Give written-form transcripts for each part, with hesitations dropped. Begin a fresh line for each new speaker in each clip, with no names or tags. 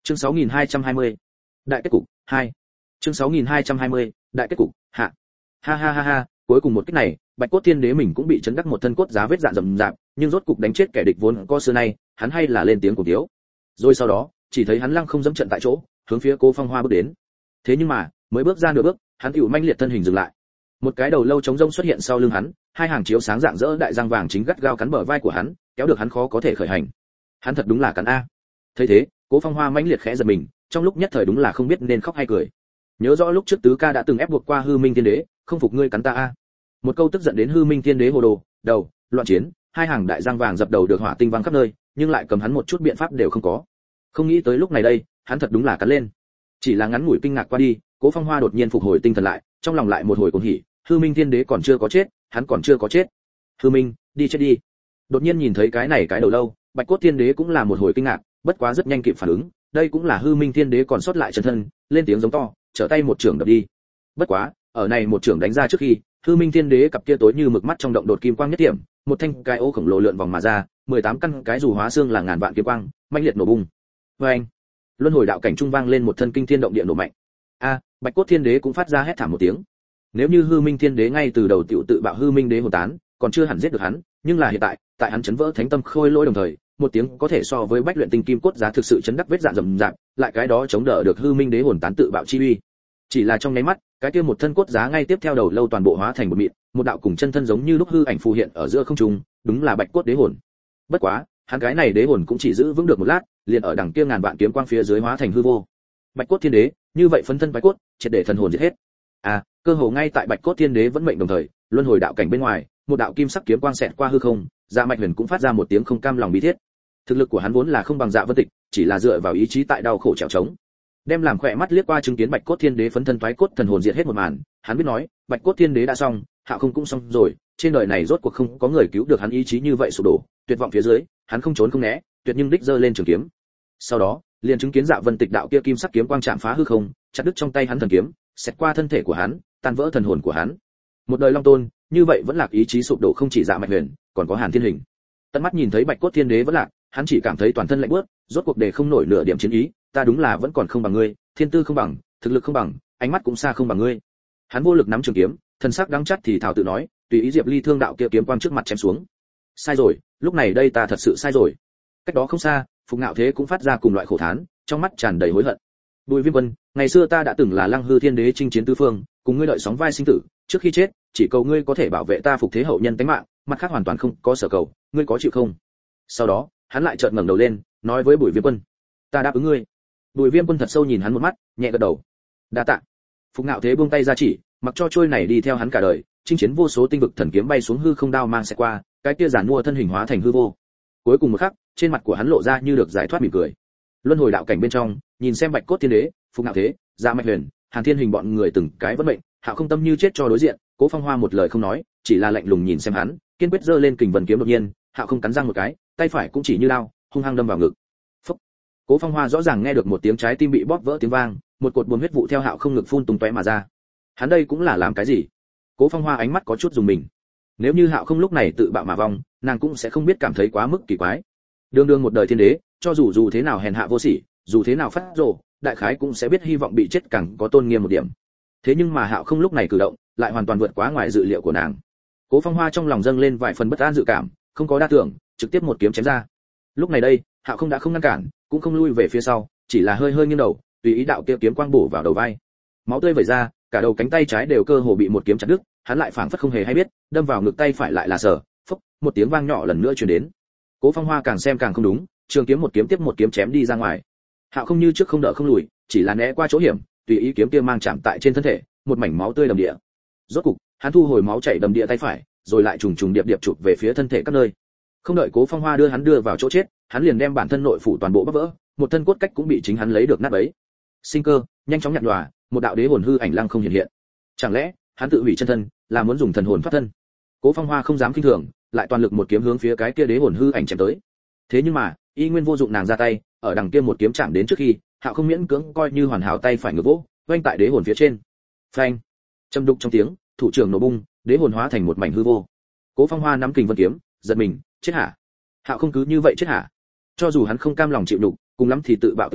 Chương 6220. Đại kết cục 2. Chương 6220. Đại kết cục hạ. Ha ha ha ha, cuối cùng một kích này, Bạch Cốt Thiên Đế mình cũng bị chấn đắc một thân cốt giá vết dạn rầm rạp, nhưng rốt cục đánh chết kẻ địch vốn có xưa nay, hắn hay là lên tiếng cùng thiếu. Rồi sau đó, chỉ thấy hắn lăng không dẫm trận tại chỗ, hướng phía Cố Phong Hoa bước đến. Thế nhưng mà, mới bước ra nửa bước, hắn hữu manh liệt thân hình dừng lại. Một cái đầu lâu trống rỗng xuất hiện sau lưng hắn, hai hàng chiếu sáng rạng rỡ đại răng vàng chính gắt gao cắn bờ vai của hắn, kéo được hắn khó có thể khởi hành. Hắn thật đúng là cắn a. Thấy thế, Cố Phong Hoa mãnh liệt khẽ giật mình, trong lúc nhất thời đúng là không biết nên khóc hay cười. Nhớ rõ lúc trước Tứ Ca đã từng ép buộc qua Hư Minh Thiên Đế, không phục ngươi cắn ta a. Một câu tức giận đến Hư Minh Thiên Đế hồ đồ, đầu, loạn chiến, hai hàng đại răng vàng dập đầu được hỏa tinh văng khắp nơi, nhưng lại cầm hắn một chút biện pháp đều không có. Không nghĩ tới lúc này đây, hắn thật đúng là cắn lên. Chỉ là ngắn ngủi kinh ngạc qua đi, Cố Phong Hoa đột nhiên phục hồi tinh thần lại, trong lòng lại một hồi cuồng hỉ, Hư Minh Thiên Đế còn chưa có chết, hắn còn chưa có chết. Hư Minh, đi chết đi. Đột nhiên nhìn thấy cái này cái đầu lâu, Bạch Cốt Thiên Đế cũng là một hồi kinh ngạc, bất quá rất nhanh kịp phản ứng, đây cũng là Hư Minh Thiên Đế còn sót lại chân thân, lên tiếng giống to, trở tay một chưởng đập đi. Bất quá, ở này một chưởng đánh ra trước khi, Hư Minh Thiên Đế cặp kia tối như mực mắt trong động đột kim quang nhất điểm, một thanh cái ô khổng lồ lượn vòng mà ra, 18 căn cái dù hóa xương là ngàn vạn kiếm quang, mãnh liệt nổ bung. Oeng! Luân hồi đạo cảnh trung vang lên một thân kinh thiên động địa nổ mạnh. A, Bạch Cốt Thiên Đế cũng phát ra hét thảm một tiếng. Nếu như Hư Minh Thiên Đế ngay từ đầu tiểu tự bạo Hư Minh Đế hồn tán, còn chưa hẳn giết được hắn, nhưng là hiện tại, tại hắn chấn vỡ thánh tâm khôi lỗi đồng thời, một tiếng có thể so với bách luyện tinh kim cốt giá thực sự chấn đắc vết dạn rầm rạp, lại cái đó chống đỡ được Hư Minh Đế hồn tán tự bạo chi uy. Chỉ là trong nháy mắt, cái kia một thân cốt giá ngay tiếp theo đầu lâu toàn bộ hóa thành một mịn, một đạo cùng chân thân giống như lúc hư ảnh phù hiện ở giữa không trung, đúng là Bạch Cốt Đế hồn. Bất quá, hắn cái này đế hồn cũng chỉ giữ vững được một lát, liền ở đằng kia ngàn vạn kiếm quang phía dưới hóa thành hư vô. Bạch Cốt Thiên Đế, như vậy phấn thân bạch cốt, triệt để thần hồn diệt hết. À, cơ hồ ngay tại Bạch Cốt Thiên Đế vẫn mệnh đồng thời, luân hồi đạo cảnh bên ngoài, một đạo kim sắc kiếm quang xẹt qua hư không, Dạ Mạch Huyền cũng phát ra một tiếng không cam lòng bi thiết. Thực lực của hắn vốn là không bằng Dạ Vân Tịch, chỉ là dựa vào ý chí tại đau khổ trèo trống. Đem làm khỏe mắt liếc qua chứng kiến Bạch Cốt Thiên Đế phấn thân toái cốt thần hồn diệt hết một màn, hắn biết nói, Bạch Cốt Thiên Đế đã xong, Hạo Không cũng xong rồi, trên đời này rốt cuộc không có người cứu được hắn ý chí như vậy sụp đổ, tuyệt vọng phía dưới, hắn không trốn không né, tuyệt nhưng đích giơ lên trường kiếm. Sau đó, liền chứng kiến Dạ Vân Tịch đạo kia kim sắc kiếm quang chạm phá hư không, chặt đứt trong tay hắn thần kiếm, xẹt qua thân thể của hắn, tan vỡ thần hồn của hắn. Một đời long tôn, như vậy vẫn lạc ý chí sụp đổ không chỉ Dạ Mạch Huyền, còn có Hàn Thiên Hình. Tận mắt nhìn thấy Bạch Cốt Thiên Đế vẫn lạc, hắn chỉ cảm thấy toàn thân lạnh buốt, rốt cuộc để không nổi nửa điểm chiến ý, ta đúng là vẫn còn không bằng ngươi, thiên tư không bằng, thực lực không bằng, ánh mắt cũng xa không bằng ngươi. Hắn vô lực nắm trường kiếm, thân sắc đắng chắt thì thào tự nói, tùy ý Diệp Ly thương đạo kia kiếm quang trước mặt chém xuống. Sai rồi, lúc này đây ta thật sự sai rồi. Cách đó không xa, Phục Ngạo Thế cũng phát ra cùng loại khổ thán, trong mắt tràn đầy hối hận. Bùi Viêm Quân, ngày xưa ta đã từng là Lăng Hư Thiên Đế chinh chiến tứ phương, cùng ngươi đợi sóng vai sinh tử, trước khi chết, chỉ cầu ngươi có thể bảo vệ ta phục thế hậu nhân tánh mạng, mặt khác hoàn toàn không có sở cầu, ngươi có chịu không? Sau đó, hắn lại chợt ngẩng đầu lên, nói với Bùi Viêm Quân, ta đáp ứng ngươi. Bùi Viêm Quân thật sâu nhìn hắn một mắt, nhẹ gật đầu. Đa tạ. Phục Ngạo Thế buông tay ra chỉ, mặc cho trôi này đi theo hắn cả đời, chinh chiến vô số tinh vực thần kiếm bay xuống hư không đao mang sẽ qua, cái kia giản mua thân hình hóa thành hư vô. Cuối cùng một khắc, trên mặt của hắn lộ ra như được giải thoát mỉm cười. Luân hồi đạo cảnh bên trong, nhìn xem Bạch Cốt Thiên Đế, Phục Ngạo Thế, Dạ Mạch Huyền, Hàn Thiên Hình bọn người từng cái vẫn mệnh, Hạo Không tâm như chết cho đối diện, Cố Phong Hoa một lời không nói, chỉ là lạnh lùng nhìn xem hắn, kiên quyết giơ lên kình vân kiếm đột nhiên, Hạo Không cắn răng một cái, tay phải cũng chỉ như lao, hung hăng đâm vào ngực. Phốc. Cố Phong Hoa rõ ràng nghe được một tiếng trái tim bị bóp vỡ tiếng vang, một cột buồn huyết vụ theo Hạo Không ngực phun tung tóe mà ra. Hắn đây cũng là làm cái gì? Cố Phong Hoa ánh mắt có chút dùng mình. Nếu như Hạo Không lúc này tự bạo mà vong, nàng cũng sẽ không biết cảm thấy quá mức kỳ quái. Đương đương một đời thiên đế, cho dù thế nào hèn hạ vô sỉ, dù thế nào phát rồ, đại khái cũng sẽ biết hy vọng bị chết càng có tôn nghiêm một điểm. Thế nhưng mà Hạo Không lúc này cử động, lại hoàn toàn vượt quá ngoài dự liệu của nàng. Cố Phong Hoa trong lòng dâng lên vài phần bất an dự cảm, không có đa tưởng, trực tiếp một kiếm chém ra. Lúc này đây, Hạo Không đã không ngăn cản, cũng không lui về phía sau, chỉ là hơi hơi nghiêng đầu, tùy ý đạo kia kiếm quang bổ vào đầu vai. Máu tươi vẩy ra, cả đầu cánh tay trái đều cơ hồ bị một kiếm chặt đứt, hắn lại phảng phất không hề hay biết, đâm vào ngực tay phải lại là sờ, phốc, một tiếng vang nhỏ lần nữa truyền đến. Cố Phong Hoa càng xem càng không đúng, trường kiếm một kiếm tiếp một kiếm chém đi ra ngoài. Hạo Không như trước không đỡ không lùi, chỉ là né qua chỗ hiểm, tùy ý kiếm kia mang chạm tại trên thân thể, một mảnh máu tươi đầm địa. Rốt cục, hắn thu hồi máu chảy đầm địa tay phải, rồi lại trùng trùng điệp điệp chụp về phía thân thể các nơi. Không đợi Cố Phong Hoa đưa hắn đưa vào chỗ chết, hắn liền đem bản thân nội phủ toàn bộ bóc vỡ, một thân cốt cách cũng bị chính hắn lấy được nát bấy. Sinh cơ, nhanh chóng nhặt nhòa, một đạo đế hồn hư ảnh lăng không hiện hiện. Chẳng lẽ, hắn tự hủy chân thân, là muốn dùng thần hồn thoát thân? Cố Phong Hoa không dám khinh thường, lại toàn lực một kiếm hướng phía cái kia đế hồn hư ảnh chém tới. Thế nhưng mà, y nguyên vô dụng nàng ra tay, ở đằng kia một kiếm chạm đến trước khi, Hạo Không miễn cưỡng coi như hoàn hảo tay phải ngửa vỗ, vênh tại đế hồn phía trên. Phanh! Trầm đục trong tiếng, thủ trưởng nổ bung, đế hồn hóa thành một mảnh hư vô. Cố Phong Hoa nắm kình vân kiếm, giật mình, chết hả? Hạo Không cứ như vậy chết hả? Cho dù hắn không cam lòng chịu đục, cùng lắm thì tự bạo tự là,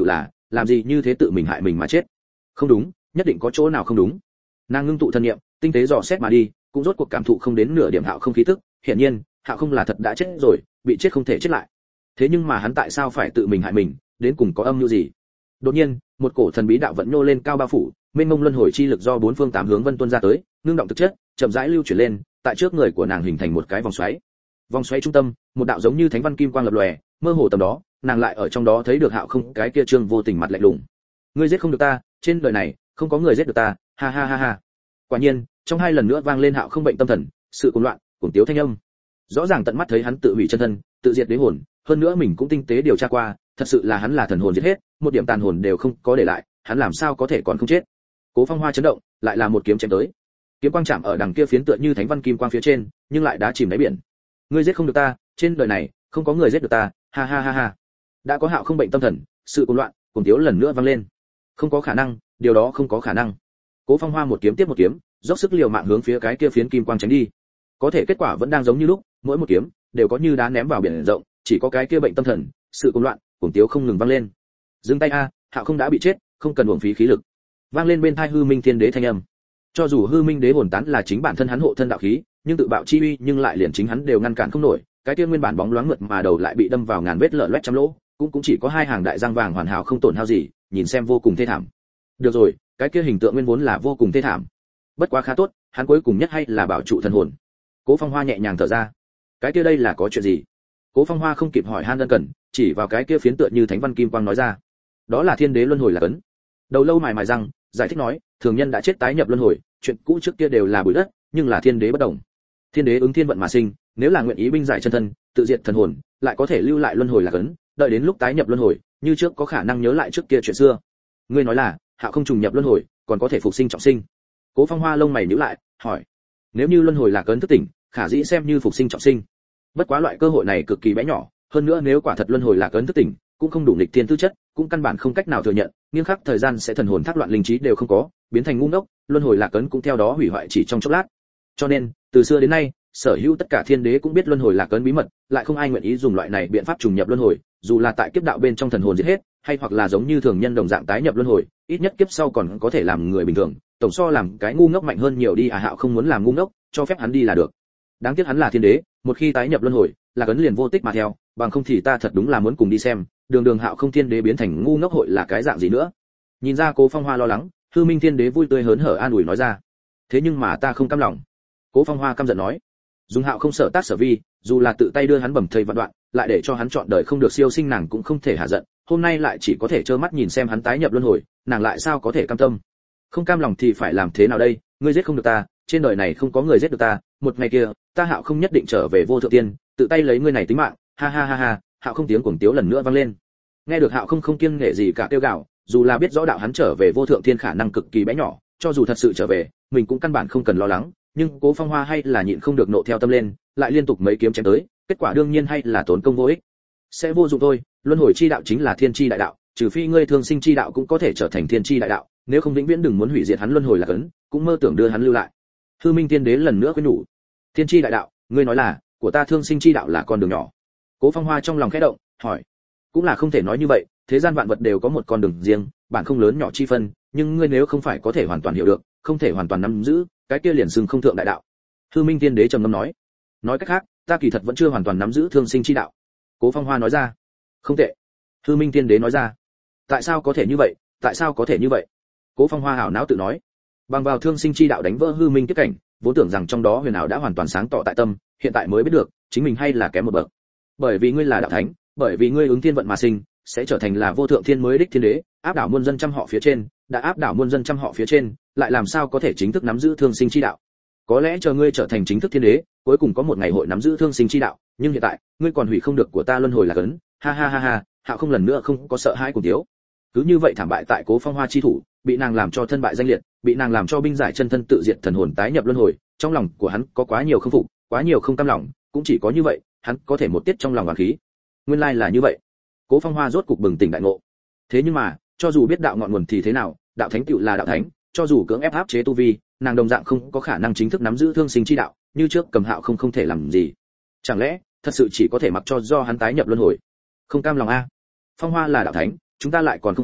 làm gì như thế tự mình hại mình mà chết. Không đúng, nhất định có chỗ nào không đúng. Nàng ngưng tụ thân niệm, tinh tế dò xét mà đi, cũng rốt cuộc cảm thụ không đến nửa điểm Hạo Không khí tức, hiển nhiên, Hạo Không là thật đã chết rồi, bị chết không thể chết lại. Thế nhưng mà hắn tại sao phải tự mình hại mình, đến cùng có âm mưu gì? Đột nhiên, một cổ thần bí đạo vận nhô lên cao bao phủ, mênh mông luân hồi chi lực do bốn phương tám hướng vân tuôn ra tới, ngưng động thực chất, chậm rãi lưu chuyển lên, tại trước người của nàng hình thành một cái vòng xoáy. Vòng xoáy trung tâm, một đạo giống như thánh văn kim quang lập lòe, mơ hồ tầm đó, nàng lại ở trong đó thấy được Hạo Không cái kia trương vô tình mặt lạnh lùng. Ngươi giết không được ta, trên đời này không có người giết được ta, ha ha ha ha. Quả nhiên, trong hai lần nữa vang lên Hạo Không bệnh tâm thần, sự cuồng loạn, cuồng tiếu thanh âm. Rõ ràng tận mắt thấy hắn tự hủy chân thân, tự diệt đế hồn, hơn nữa mình cũng tinh tế điều tra qua, thật sự là hắn là thần hồn giết hết, một điểm tàn hồn đều không có để lại, hắn làm sao có thể còn không chết. Cố Phong Hoa chấn động, lại là một kiếm chém tới. Kiếm quang chạm ở đằng kia phiến tựa như thánh văn kim quang phía trên, nhưng lại đã chìm đáy biển. Ngươi giết không được ta, trên đời này không có người giết được ta, ha ha ha ha. Đã có Hạo Không bệnh tâm thần, sự cuồng loạn, cuồng tiếu lần nữa vang lên. Không có khả năng, điều đó không có khả năng. Cố Phong Hoa một kiếm tiếp một kiếm, dốc sức liều mạng hướng phía cái kia phiến kim quang tránh đi. Có thể kết quả vẫn đang giống như lúc, mỗi một kiếm đều có như đá ném vào biển rộng, chỉ có cái kia bệnh tâm thần, sự cuồng loạn, cuồng tiếu không ngừng vang lên. Dừng tay a, Hạo Không đã bị chết, không cần uổng phí khí lực. Vang lên bên tai Hư Minh Thiên Đế thanh âm. Cho dù Hư Minh Đế hồn tán là chính bản thân hắn hộ thân đạo khí, nhưng tự bạo chi uy nhưng lại liền chính hắn đều ngăn cản không nổi, cái kia nguyên bản bóng loáng mượt mà đầu lại bị đâm vào ngàn vết lở loét trăm lỗ, cũng chỉ có hai hàng đại răng vàng hoàn hảo không tổn hao gì, nhìn xem vô cùng thê thảm. Được rồi, cái kia hình tượng nguyên vốn là vô cùng thê thảm. Bất quá khá tốt, hắn cuối cùng nhất hay là bảo trụ thần hồn. Cố Phong Hoa nhẹ nhàng thở ra. Cái kia đây là có chuyện gì? Cố Phong Hoa không kịp hỏi han ân cần, chỉ vào cái kia phiến tựa như thánh văn kim quang nói ra. Đó là thiên đế luân hồi là cấn. Đầu lâu mài răng, giải thích nói, thường nhân đã chết tái nhập luân hồi, chuyện cũ trước kia đều là bụi đất, nhưng là thiên đế bất động. Thiên đế ứng thiên vận mà sinh, nếu là nguyện ý binh giải chân thân, tự diệt thần hồn, lại có thể lưu lại luân hồi là cấn, đợi đến lúc tái nhập luân hồi, như trước có khả năng nhớ lại trước kia chuyện xưa. Ngươi nói là, Hạo Không trùng nhập luân hồi, còn có thể phục sinh trọng sinh. Cố Phong Hoa lông mày nhíu lại, hỏi, nếu như luân hồi là cấn thức tỉnh, khả dĩ xem như phục sinh trọng sinh. Bất quá loại cơ hội này cực kỳ bé nhỏ, hơn nữa nếu quả thật luân hồi là cấn thức tỉnh, cũng không đủ nghịch thiên tư chất, cũng căn bản không cách nào thừa nhận, nghiêng khắc thời gian sẽ thần hồn thác loạn linh trí đều không có, biến thành ngu ngốc, luân hồi lạc cấn cũng theo đó hủy hoại chỉ trong chốc lát. Cho nên, từ xưa đến nay, sở hữu tất cả thiên đế cũng biết luân hồi lạc cấn bí mật, lại không ai nguyện ý dùng loại này biện pháp trùng nhập luân hồi, dù là tại kiếp đạo bên trong thần hồn giết hết, hay hoặc là giống như thường nhân đồng dạng tái nhập luân hồi, ít nhất kiếp sau còn có thể làm người bình thường, tổng so làm cái ngu ngốc mạnh hơn nhiều đi. Hạo không muốn làm ngu ngốc, cho phép hắn đi là được. Đáng tiếc hắn là thiên đế, một khi tái nhập luân hồi, là cấn liền vô tích mà theo, bằng không thì ta thật đúng là muốn cùng đi xem, đường Hạo không thiên đế biến thành ngu ngốc hội là cái dạng gì nữa. Nhìn ra Cố Phong Hoa lo lắng, Hư Minh Thiên Đế vui tươi hớn hở an ủi nói ra. Thế nhưng mà ta không cam lòng. Cố Phong Hoa căm giận nói. Dùng Hạo không sở tác sở vi, dù là tự tay đưa hắn bầm thây vạn đoạn, lại để cho hắn chọn đời không được siêu sinh, nàng cũng không thể hạ giận, hôm nay lại chỉ có thể trơ mắt nhìn xem hắn tái nhập luân hồi, nàng lại sao có thể cam tâm. Không cam lòng thì phải làm thế nào đây, ngươi giết không được ta, trên đời này không có người giết được ta, một ngày kia, ta Hạo không nhất định trở về vô thượng tiên, tự tay lấy ngươi này tính mạng, ha ha ha ha. Hạo không tiếng cuồng tiếu lần nữa vang lên. Nghe được Hạo không kiêng nể gì cả kêu gào, dù là biết rõ đạo hắn trở về vô thượng thiên khả năng cực kỳ bé nhỏ, cho dù thật sự trở về, mình cũng căn bản không cần lo lắng, nhưng Cố Phong Hoa hay là nhịn không được nộ theo tâm lên, lại liên tục mấy kiếm chém tới, kết quả đương nhiên hay là tốn công vô ích. Sẽ vô dụng thôi, luân hồi chi đạo chính là thiên chi đại đạo, trừ phi ngươi thương sinh chi đạo cũng có thể trở thành thiên chi đại đạo, nếu không vĩnh viễn đừng muốn hủy diệt hắn luân hồi là cấn, cũng mơ tưởng đưa hắn lưu lại. Hư Minh Tiên Đế lần nữa khuyên nhủ, thiên chi đại đạo, ngươi nói là, của ta thương sinh chi đạo là con đường nhỏ. Cố Phong Hoa trong lòng khẽ động, hỏi, cũng là không thể nói như vậy, thế gian vạn vật đều có một con đường riêng, bản không lớn nhỏ chi phân, nhưng ngươi nếu không phải có thể hoàn toàn hiểu được, không thể hoàn toàn nắm giữ, cái kia liền xưng không thượng đại đạo. Hư Minh Tiên Đế trầm ngâm nói cách khác, ta kỳ thật vẫn chưa hoàn toàn nắm giữ thương sinh chi đạo. Cố Phong Hoa nói ra. Không tệ. Hư Minh Tiên Đế nói ra. Tại sao có thể như vậy, tại sao có thể như vậy? Cố Phong Hoa hảo não tự nói. Bằng vào thương sinh chi đạo đánh vỡ hư minh kiếp cảnh, vốn tưởng rằng trong đó huyền ảo đã hoàn toàn sáng tỏ tại tâm, hiện tại mới biết được, chính mình hay là kém một bậc. Bởi vì ngươi là đạo thánh, bởi vì ngươi ứng thiên vận mà sinh, sẽ trở thành là vô thượng thiên mới đích thiên đế, áp đảo muôn dân trăm họ phía trên, đã áp đảo muôn dân trăm họ phía trên, lại làm sao có thể chính thức nắm giữ thương sinh chi đạo? Có lẽ chờ ngươi trở thành chính thức thiên đế, cuối cùng có một ngày hội nắm giữ thương sinh chi đạo, nhưng hiện tại, ngươi còn hủy không được của ta luân hồi là cấn, ha ha ha ha. Hạo không lần nữa không có sợ hãi cùng thiếu. Cứ như vậy thảm bại tại Cố Phong Hoa chi thủ, bị nàng làm cho thân bại danh liệt, bị nàng làm cho binh giải chân thân tự diệt thần hồn tái nhập luân hồi, trong lòng của hắn có quá nhiều không phục, quá nhiều không cam lòng, cũng chỉ có như vậy, hắn có thể một tiết trong lòng oán khí. Nguyên lai là như vậy. Cố Phong Hoa rốt cục bừng tỉnh đại ngộ. Thế nhưng mà, cho dù biết đạo ngọn nguồn thì thế nào, đạo thánh tựu là đạo thánh, cho dù cưỡng ép áp chế tu vi, nàng đồng dạng không có khả năng chính thức nắm giữ thương sinh chi đạo, như trước Cầm Hạo không thể làm gì. Chẳng lẽ, thật sự chỉ có thể mặc cho do hắn tái nhập luân hồi? Không cam lòng a. Phong Hoa là đạo thánh, chúng ta lại còn không phải,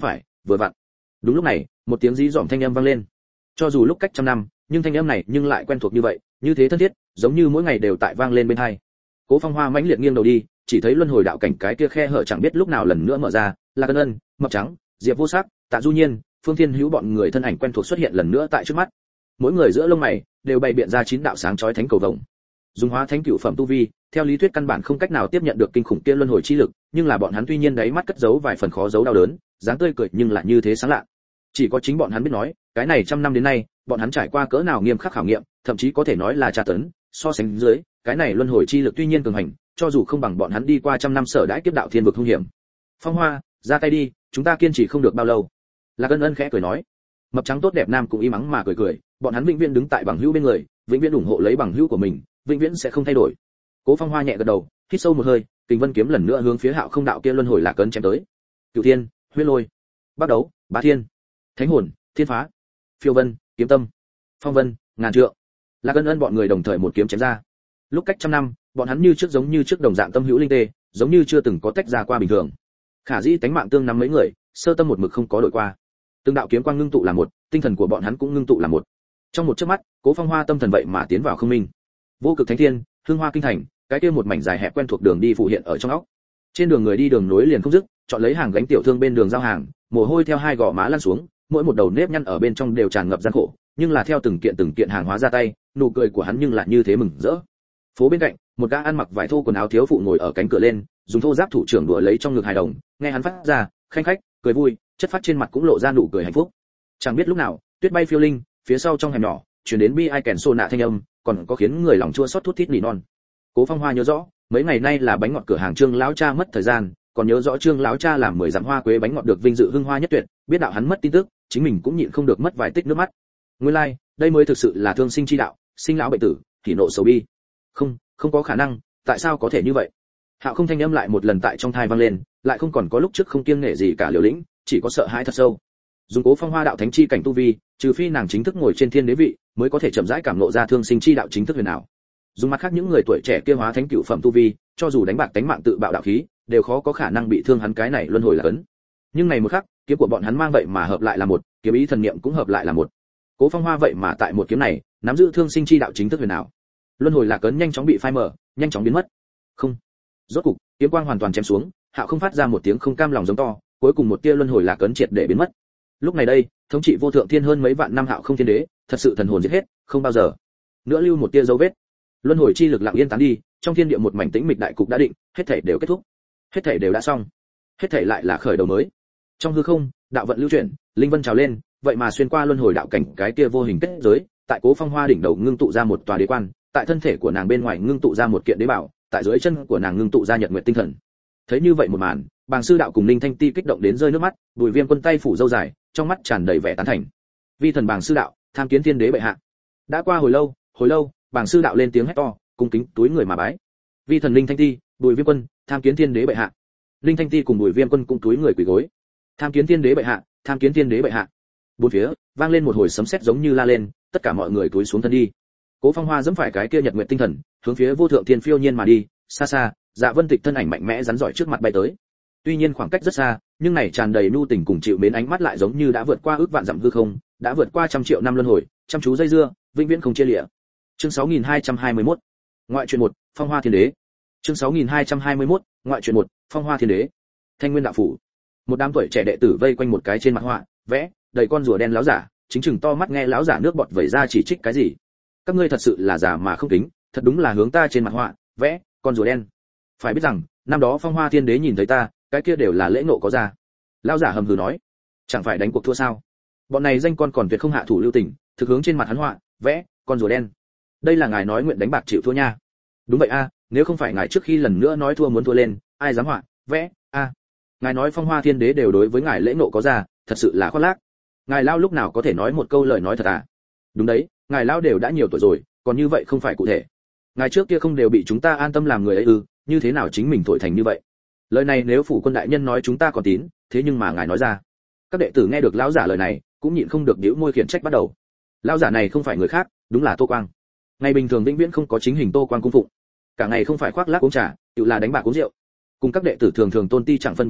vừa vặn. Đúng lúc này, một tiếng dí dỏm thanh âm vang lên. Cho dù lúc cách trăm năm, nhưng thanh âm này nhưng lại quen thuộc như vậy, như thế thân thiết, giống như mỗi ngày đều tại vang lên bên tai. Cố Phong Hoa mãnh liệt nghiêng đầu đi, chỉ thấy luân hồi đạo cảnh cái kia khe hở chẳng biết lúc nào lần nữa mở ra, là Cân Ân, Mập Trắng, Diệp Vô Sắc, Tạ Du Nhiên, Phương Thiên Hữu bọn người thân ảnh quen thuộc xuất hiện lần nữa tại trước mắt. Mỗi người giữa lông mày đều bày biện ra 9 đạo sáng chói thánh cầu vồng. Dùng hóa thánh cửu phẩm tu vi, theo lý thuyết căn bản không cách nào tiếp nhận được kinh khủng kia luân hồi chi lực, nhưng là bọn hắn tuy nhiên đáy mắt cất giấu vài phần khó giấu đau đớn, dáng tươi cười nhưng lại như thế sáng lạ. Chỉ có chính bọn hắn biết nói, cái này trăm năm đến nay, bọn hắn trải qua cỡ nào nghiêm khắc khảo nghiệm, thậm chí có thể nói là tra tấn, so sánh dưới, cái này luân hồi chi lực tuy nhiên cường hành, cho dù không bằng bọn hắn đi qua trăm năm sở đãi kiếp đạo thiên vực hung hiểm. Phong Hoa, ra tay đi, chúng ta kiên trì không được bao lâu. Lạc Ân Ân khẽ cười nói. Mập Trắng tốt đẹp nam cũng im mắng mà cười cười, bọn hắn vĩnh viễn đứng tại bằng hữu bên người, vĩnh viễn ủng hộ lấy bằng hữu của mình, vĩnh viễn sẽ không thay đổi. Cố Phong Hoa nhẹ gật đầu, hít sâu một hơi, Kình Vân kiếm lần nữa hướng phía Hạo Không đạo kia luân hồi Lạc Ấn chém tới. Cửu Thiên, Huyết Lôi, bắt đấu, Bá Thiên, Thánh Hồn, Thiên Phá, Phiêu Vân, Kiếm Tâm, Phong Vân, Ngàn Trượng. Lạc Ân Ân bọn người đồng thời một kiếm chém ra. Lúc cách trăm năm, bọn hắn như trước giống như trước đồng dạng tâm hữu linh tê, giống như chưa từng có tách ra qua bình thường. Khả dĩ tánh mạng tương nắm mấy người, sơ tâm một mực không có đổi qua. Từng đạo kiếm quang ngưng tụ là một, tinh thần của bọn hắn cũng ngưng tụ là một. Trong một chớp mắt, Cố Phong Hoa tâm thần vậy mà tiến vào không minh. Vô Cực Thánh Thiên, Hương Hoa Kinh Thành, cái kia một mảnh dài hẹp quen thuộc đường đi phù hiện ở trong óc. Trên đường người đi đường nối liền không dứt, chọn lấy hàng gánh tiểu thương bên đường giao hàng, mồ hôi theo hai gò má lăn xuống, mỗi một đầu nếp nhăn ở bên trong đều tràn ngập gian khổ, nhưng là theo từng kiện hàng hóa ra tay, nụ cười của hắn nhưng lại như thế mừng rỡ. Phố bên cạnh, một gã ăn mặc vải thô quần áo thiếu phụ ngồi ở cánh cửa lên, dùng thô giáp thủ trưởng đùa lấy trong ngực hài đồng, nghe hắn phát ra khanh khách, cười vui, chất phát trên mặt cũng lộ ra nụ cười hạnh phúc. Chẳng biết lúc nào, tuyết bay phiêu linh, phía sau trong hẻm nhỏ, truyền đến bi ai kèn xô nạ thanh âm, còn có khiến người lòng chua xót thút thít nỉ non. Cố Phong Hoa nhớ rõ, mấy ngày nay là bánh ngọt cửa hàng Trương lão cha mất thời gian, còn nhớ rõ Trương lão cha làm 10 dặm hoa quế bánh ngọt được vinh dự hưng hoa nhất tuyệt, biết đạo hắn mất tin tức, chính mình cũng nhịn không được mất vài tích nước mắt. Nguyên lai, like, đây mới thực sự là thương sinh chi đạo, sinh lão bệnh tử, thì nộ sầu bi. Không có khả năng, tại sao có thể như vậy? Hạo Không thanh âm lại một lần tại trong thai vang lên, lại không còn có lúc trước không kiêng nể gì cả liều lĩnh, chỉ có sợ hãi thật sâu. Dùng Cố Phong Hoa đạo thánh chi cảnh tu vi, trừ phi nàng chính thức ngồi trên thiên đế vị, mới có thể chậm rãi cảm ngộ ra thương sinh chi đạo chính thức huyền ảo. Dùng mặt khác những người tuổi trẻ kia hóa thánh cửu phẩm tu vi, cho dù đánh bạc tánh mạng tự bạo đạo khí, đều khó có khả năng bị thương hắn cái này luân hồi là cấn. Nhưng này một khắc, kiếm của bọn hắn mang vậy mà hợp lại là một, kiếm ý thần niệm cũng hợp lại là một. Cố Phong Hoa vậy mà tại một kiếm này, nắm giữ thương sinh chi đạo chính thức huyền ảo. Luân hồi là cấn nhanh chóng bị phai mờ, nhanh chóng biến mất. Không. Rốt cục, kiếm quang hoàn toàn chém xuống, Hạo Không phát ra một tiếng không cam lòng giống to, cuối cùng một tia luân hồi là cấn triệt để biến mất. Lúc này đây, thống trị vô thượng thiên hơn mấy vạn năm Hạo Không thiên đế, thật sự thần hồn giết hết, không bao giờ nữa lưu một tia dấu vết. Luân hồi chi lực lặng yên tán đi, trong thiên địa một mảnh tĩnh mịch đại cục đã định, hết thảy đều kết thúc, hết thảy đều đã xong, hết thảy lại là khởi đầu mới. Trong hư không, đạo vận lưu chuyển, linh vân trào lên, vậy mà xuyên qua luân hồi đạo cảnh cái kia vô hình kết giới, tại Cố Phong Hoa đỉnh đầu ngưng tụ ra một tòa đế quan, tại thân thể của nàng bên ngoài ngưng tụ ra một kiện đế bảo, tại dưới chân của nàng ngưng tụ ra nhật nguyệt tinh thần. Thấy như vậy một màn, Bàng sư đạo cùng Linh Thanh Ti kích động đến rơi nước mắt, Bùi Viêm Quân tay phủ râu dài, trong mắt tràn đầy vẻ tán thành. Vi thần Bàng sư đạo, tham kiến thiên đế bệ hạ. Đã qua hồi lâu, Bàng sư đạo lên tiếng hét to, cung kính túi người mà bái. Vi thần Linh Thanh Ti, Bùi Viêm Quân, tham kiến thiên đế bệ hạ. Linh Thanh Ti cùng Bùi Viêm Quân cũng túi người quỳ gối. Tham kiến thiên đế bệ hạ, tham kiến thiên đế bệ hạ. Bốn phía vang lên một hồi sấm sét giống như la lên, tất cả mọi người túi xuống thân đi. Cố Phong Hoa giẫm phải cái kia nhật nguyệt tinh thần, hướng phía vô thượng thiên phiêu nhiên mà đi, xa xa, Dạ Vân Tịch thân ảnh mạnh mẽ rắn giỏi trước mặt bay tới. Tuy nhiên khoảng cách rất xa, nhưng này tràn đầy nhu tình cùng chịu mến ánh mắt lại giống như đã vượt qua ước vạn dặm hư không, đã vượt qua trăm triệu năm luân hồi, chăm chú dây dưa, vĩnh viễn không chia lìa. Chương 6221. Ngoại truyện 1, Phong Hoa Thiên Đế. Chương 6221. Ngoại truyện 1, Phong Hoa Thiên Đế. Thanh Nguyên đạo phủ. Một đám tuổi trẻ đệ tử vây quanh một cái trên mặt họa, vẽ, đầy con rùa đen láo giả, chính chừng to mắt nghe láo giả nước bọt vẩy ra chỉ trích cái gì. Các ngươi thật sự là giả mà không kính, thật đúng là hướng ta trên mặt họa, vẽ, con rùa đen. Phải biết rằng, năm đó Phong Hoa Thiên Đế nhìn thấy ta, cái kia đều là lễ ngộ có ra. Lão giả hầm hừ nói, chẳng phải đánh cuộc thua sao? Bọn này danh con còn tuyệt không hạ thủ lưu tình, thực hướng trên mặt hắn họa, vẽ, con rùa đen. Đây là ngài nói nguyện đánh bạc chịu thua nha. Đúng vậy a, nếu không phải ngài trước khi lần nữa nói thua muốn thua lên, ai dám họa, vẽ, a. Ngài nói Phong Hoa Thiên Đế đều đối với ngài lễ ngộ có ra, thật sự là khoác lác. Ngài lao lúc nào có thể nói một câu lời nói thật à? Đúng đấy, ngài lao đều đã nhiều tuổi rồi, còn như vậy không phải cụ thể. Ngài trước kia không đều bị chúng ta an tâm làm người ấy ư, như thế nào chính mình thổi thành như vậy? Lời này nếu phủ quân đại nhân nói chúng ta còn tín, thế nhưng mà ngài nói ra. Các đệ tử nghe được lão giả lời này, cũng nhịn không được nhíu môi khiển trách bắt đầu. Lão giả này không phải người khác, đúng là Tô Quang. Ngày bình thường vĩnh viễn không có chính hình Tô Quang cung phụng, cả ngày không phải khoác lác uống trà, tự là đánh bạc uống rượu. Cùng các đệ tử thường thường tôn ti chẳng phân biệt được,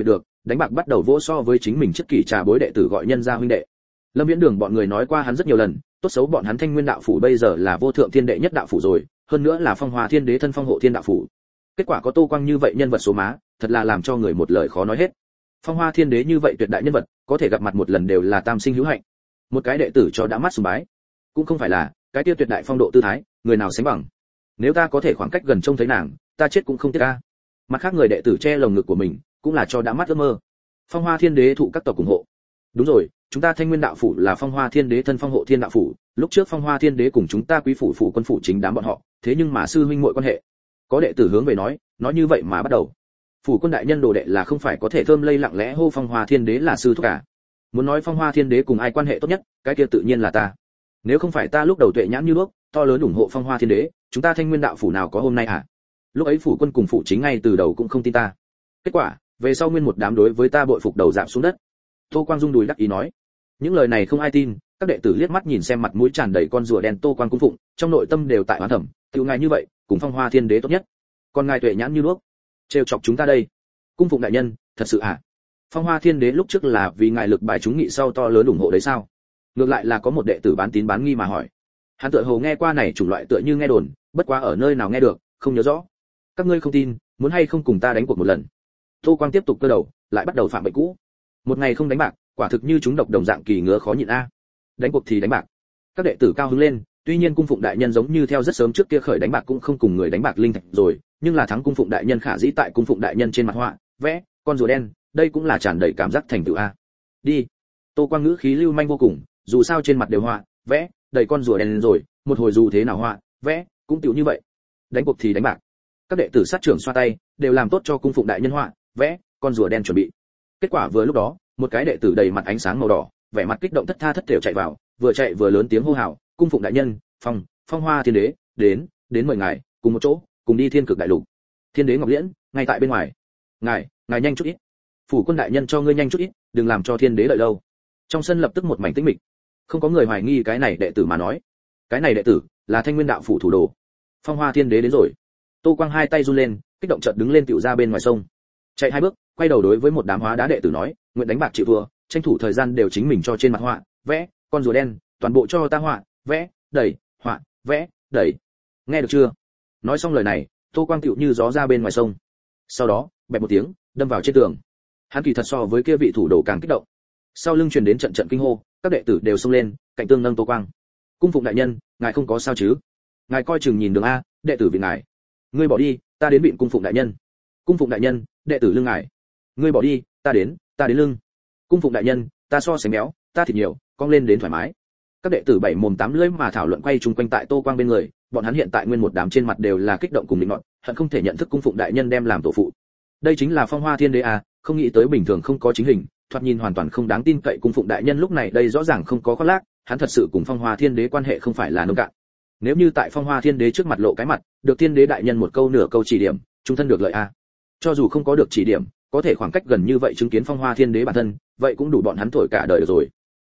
đánh bạc bắt đầu vỗ so với chính mình trước kỳ trà bối đệ tử gọi nhân gia huynh đệ. Lâm Viễn Đường bọn người nói qua hắn rất nhiều lần, tốt xấu bọn hắn Thanh Nguyên đạo phủ bây giờ là vô thượng thiên đệ nhất đạo phủ rồi, hơn nữa là Phong Hoa Thiên Đế thân phong hộ thiên đạo phủ. Kết quả có Tô Quang như vậy nhân vật số má, thật là làm cho người một lời khó nói hết. Phong Hoa Thiên Đế như vậy tuyệt đại nhân vật, có thể gặp mặt một lần đều là tam sinh hữu hạnh. Một cái đệ tử cho đã mắt sùng bái, cũng không phải là cái kia tuyệt đại phong độ tư thái, người nào sánh bằng. Nếu ta có thể khoảng cách gần trông thấy nàng, ta chết cũng không tiếc a. Mặt khác người đệ tử che lồng ngực của mình, cũng là cho đã mắt ước mơ. Phong Hoa Thiên Đế thụ các tộc ủng hộ. Đúng rồi, chúng ta Thanh Nguyên đạo phủ là Phong Hoa Thiên Đế thân phong hộ thiên đạo phủ, lúc trước Phong Hoa Thiên Đế cùng chúng ta quý phủ phủ quân phủ chính đám bọn họ, thế nhưng mà sư huynh muội quan hệ. Có đệ tử hướng về nói như vậy mà bắt đầu. Phủ quân đại nhân đồ đệ là không phải có thể thơm lây lặng lẽ hô Phong Hoa Thiên Đế là sư thúc cả. Muốn nói Phong Hoa Thiên Đế cùng ai quan hệ tốt nhất, cái kia tự nhiên là ta. Nếu không phải ta lúc đầu tuệ nhãn như đuốc, to lớn ủng hộ Phong Hoa Thiên Đế, chúng ta Thanh Nguyên đạo phủ nào có hôm nay hả? Lúc ấy phủ quân cùng phủ chính ngay từ đầu cũng không tin ta. Kết quả, về sau nguyên một đám đối với ta bội phục đầu rạp xuống đất. Tô Quang rung đùi đắc ý nói. Những lời này không ai tin, các đệ tử liếc mắt nhìn xem mặt mũi tràn đầy con rùa đen Tô Quang cung phụng, trong nội tâm đều tại oán thầm, tiểu ngài như vậy, cùng Phong Hoa Thiên Đế tốt nhất. Còn ngài tuệ nhãn như đuốc, trêu chọc chúng ta đây. Cung phụng đại nhân, thật sự à? Phong Hoa Thiên Đế lúc trước là vì ngài lực bài chúng nghị sau to lớn ủng hộ đấy sao? Ngược lại là có một đệ tử bán tín bán nghi mà hỏi. Hắn tựa hồ nghe qua này chủng loại tựa như nghe đồn, bất quá ở nơi nào nghe được, không nhớ rõ. Các ngươi không tin, muốn hay không cùng ta đánh cuộc một lần? Tô Quang tiếp tục cơ đầu, lại bắt đầu phạm bệnh cũ. Một ngày không đánh bạc, quả thực như chúng độc đồng dạng kỳ ngứa khó nhịn a. Đánh cuộc thì đánh bạc. Các đệ tử cao hứng lên, tuy nhiên cung phụng đại nhân giống như theo rất sớm trước kia khởi đánh bạc cũng không cùng người đánh bạc linh thạch rồi, nhưng là thắng cung phụng đại nhân khả dĩ tại cung phụng đại nhân trên mặt họa, vẽ con rùa đen, đây cũng là tràn đầy cảm giác thành tựu a. Đi. Tô Quang ngữ khí lưu manh vô cùng, dù sao trên mặt đều họa, vẽ đầy con rùa đen rồi, một hồi dù thế nào họa, vẽ cũng tựu như vậy. Đánh cuộc thì đánh bạc. Các đệ tử sát trưởng xoa tay, đều làm tốt cho cung phụng đại nhân họa, vẽ con rùa đen chuẩn bị. Kết quả vừa lúc đó, một cái đệ tử đầy mặt ánh sáng màu đỏ, vẻ mặt kích động thất tha thất thểu chạy vào, vừa chạy vừa lớn tiếng hô hào, cung phụng đại nhân, Phong Hoa Thiên Đế đến mời ngài cùng một chỗ, cùng đi Thiên Cực Đại Lục. Thiên Đế Ngọc Liễn ngay tại bên ngoài. Ngài nhanh chút ít. Phủ quân đại nhân cho ngươi nhanh chút ít, đừng làm cho Thiên Đế đợi lâu. Trong sân lập tức một mảnh tĩnh mịch, không có người hoài nghi cái này đệ tử mà nói. Cái này đệ tử là Thanh Nguyên đạo phủ thủ đồ. Phong Hoa Thiên Đế đến rồi. Tô Quang hai tay run lên, kích động chợt đứng lên tựu ra bên ngoài sông. Chạy hai bước, quay đầu đối với một đám hóa đá đệ tử nói, nguyện đánh bạc chịu thua, tranh thủ thời gian đều chính mình cho trên mặt họa, vẽ con rùa đen, toàn bộ cho ta họa, vẽ đẩy, họa, vẽ đẩy. Nghe được chưa? Nói xong lời này, Tô Quang tựu như gió ra bên ngoài sông. Sau đó, bẹp một tiếng, đâm vào trên tường. Hắn kỳ thật so với kia vị thủ đồ càng kích động. Sau lưng truyền đến trận trận kinh hô, các đệ tử đều xông lên, cạnh tương nâng Tô Quang. Cung phụng đại nhân, ngài không có sao chứ? Ngài coi chừng nhìn đường a, đệ tử vì ngài. Ngươi bỏ đi, ta đến vịn cung phụng đại nhân. Cung phụng đại nhân, đệ tử lưng ngài. Ngươi bỏ đi, ta đến lưng. Cung phụng đại nhân, ta so sánh béo, ta thịt nhiều, cong lên đến thoải mái. Các đệ tử bảy mồm tám lưỡi mà thảo luận quay chung quanh tại Tô Quang bên người, bọn hắn hiện tại nguyên một đám trên mặt đều là kích động cùng định nọt, hận không thể nhận thức cung phụng đại nhân đem làm tổ phụ. Đây chính là Phong Hoa Thiên Đế à, không nghĩ tới bình thường không có chính hình, thoạt nhìn hoàn toàn không đáng tin cậy cung phụng đại nhân lúc này đây rõ ràng không có khoác lác, hắn thật sự cùng Phong Hoa Thiên Đế quan hệ không phải là nông cạn. Nếu như tại Phong Hoa Thiên Đế trước mặt lộ cái mặt, được Thiên Đế đại nhân một câu nửa câu chỉ điểm, trung thân được lợi a. Cho dù không có được chỉ điểm, có thể khoảng cách gần như vậy chứng kiến Phong Hoa Thiên Đế bản thân, vậy cũng đủ bọn hắn thổi cả đời rồi.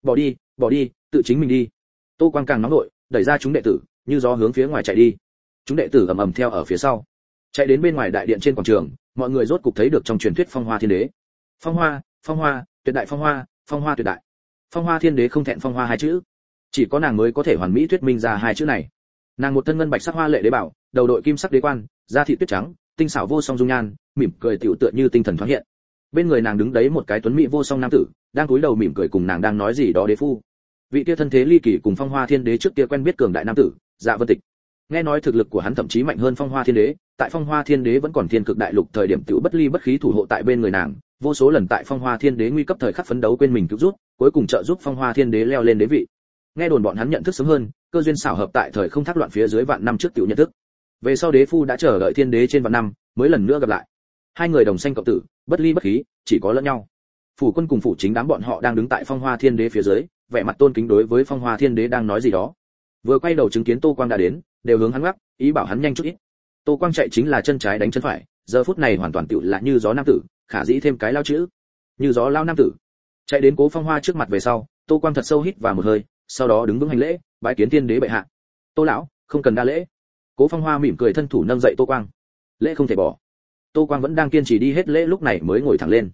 Bỏ đi, tự chính mình đi. Tô Quang càng nóng nội, đẩy ra chúng đệ tử, như gió hướng phía ngoài chạy đi. Chúng đệ tử ầm ầm theo ở phía sau. Chạy đến bên ngoài đại điện trên quảng trường, mọi người rốt cục thấy được trong truyền thuyết Phong Hoa Thiên Đế. Phong Hoa, tuyệt đại Phong Hoa tuyệt đại. Phong Hoa Thiên Đế không thẹn Phong Hoa hai chữ, chỉ có nàng mới có thể hoàn mỹ thuyết minh ra hai chữ này. Nàng một thân ngân bạch sắc hoa lệ đế bảo, đầu đội kim sắc đế quan, da thịt tuyết trắng, tinh xảo vô song dung nhan, mỉm cười tiểu tựa như tinh thần thoáng hiện. Bên người nàng đứng đấy một cái tuấn mỹ vô song nam tử, đang cúi đầu mỉm cười cùng nàng đang nói gì đó đế phu. Vị kia thân thế ly kỳ cùng Phong Hoa Thiên Đế trước kia quen biết cường đại nam tử, Dạ Vân Tịch. Nghe nói thực lực của hắn thậm chí mạnh hơn Phong Hoa Thiên Đế, tại Phong Hoa Thiên Đế vẫn còn Thiên Cực Đại Lục thời điểm tiểu bất ly bất khí thủ hộ tại bên người nàng, vô số lần tại Phong Hoa Thiên Đế nguy cấp thời khắc phấn đấu quên mình cứu rút, cuối cùng trợ giúp Phong Hoa Thiên Đế leo lên đế vị. Nghe đồn bọn hắn nhận thức sớm hơn, cơ duyên xảo hợp tại thời không thác loạn phía dưới vạn năm trước tiểu nhận thức. Về sau đế phu đã chờ đợi Thiên Đế trên vạn năm, mới lần nữa gặp lại. Hai người đồng sanh cộng tử, bất ly bất khí, chỉ có lẫn nhau. Phủ quân cùng phủ chính đám bọn họ đang đứng tại Phong Hoa Thiên Đế phía dưới, vẻ mặt tôn kính đối với Phong Hoa Thiên Đế đang nói gì đó. Vừa quay đầu chứng kiến Tô Quang đã đến, đều hướng hắn ngắc, ý bảo hắn nhanh chút ít. Tô Quang chạy chính là chân trái đánh chân phải, giờ phút này hoàn toàn tựu là như gió nam tử, khả dĩ thêm cái lao chữ, như gió lao nam tử. Chạy đến Cố Phong Hoa trước mặt về sau, Tô Quang thật sâu hít vào một hơi, sau đó đứng vững hành lễ, bái kiến Thiên Đế bệ hạ. Tô lão, không cần đa lễ. Cố Phong Hoa mỉm cười thân thủ nâng dậy Tô Quang. Lễ không thể bỏ. Tô Quang vẫn đang kiên trì đi hết lễ lúc này mới ngồi thẳng lên.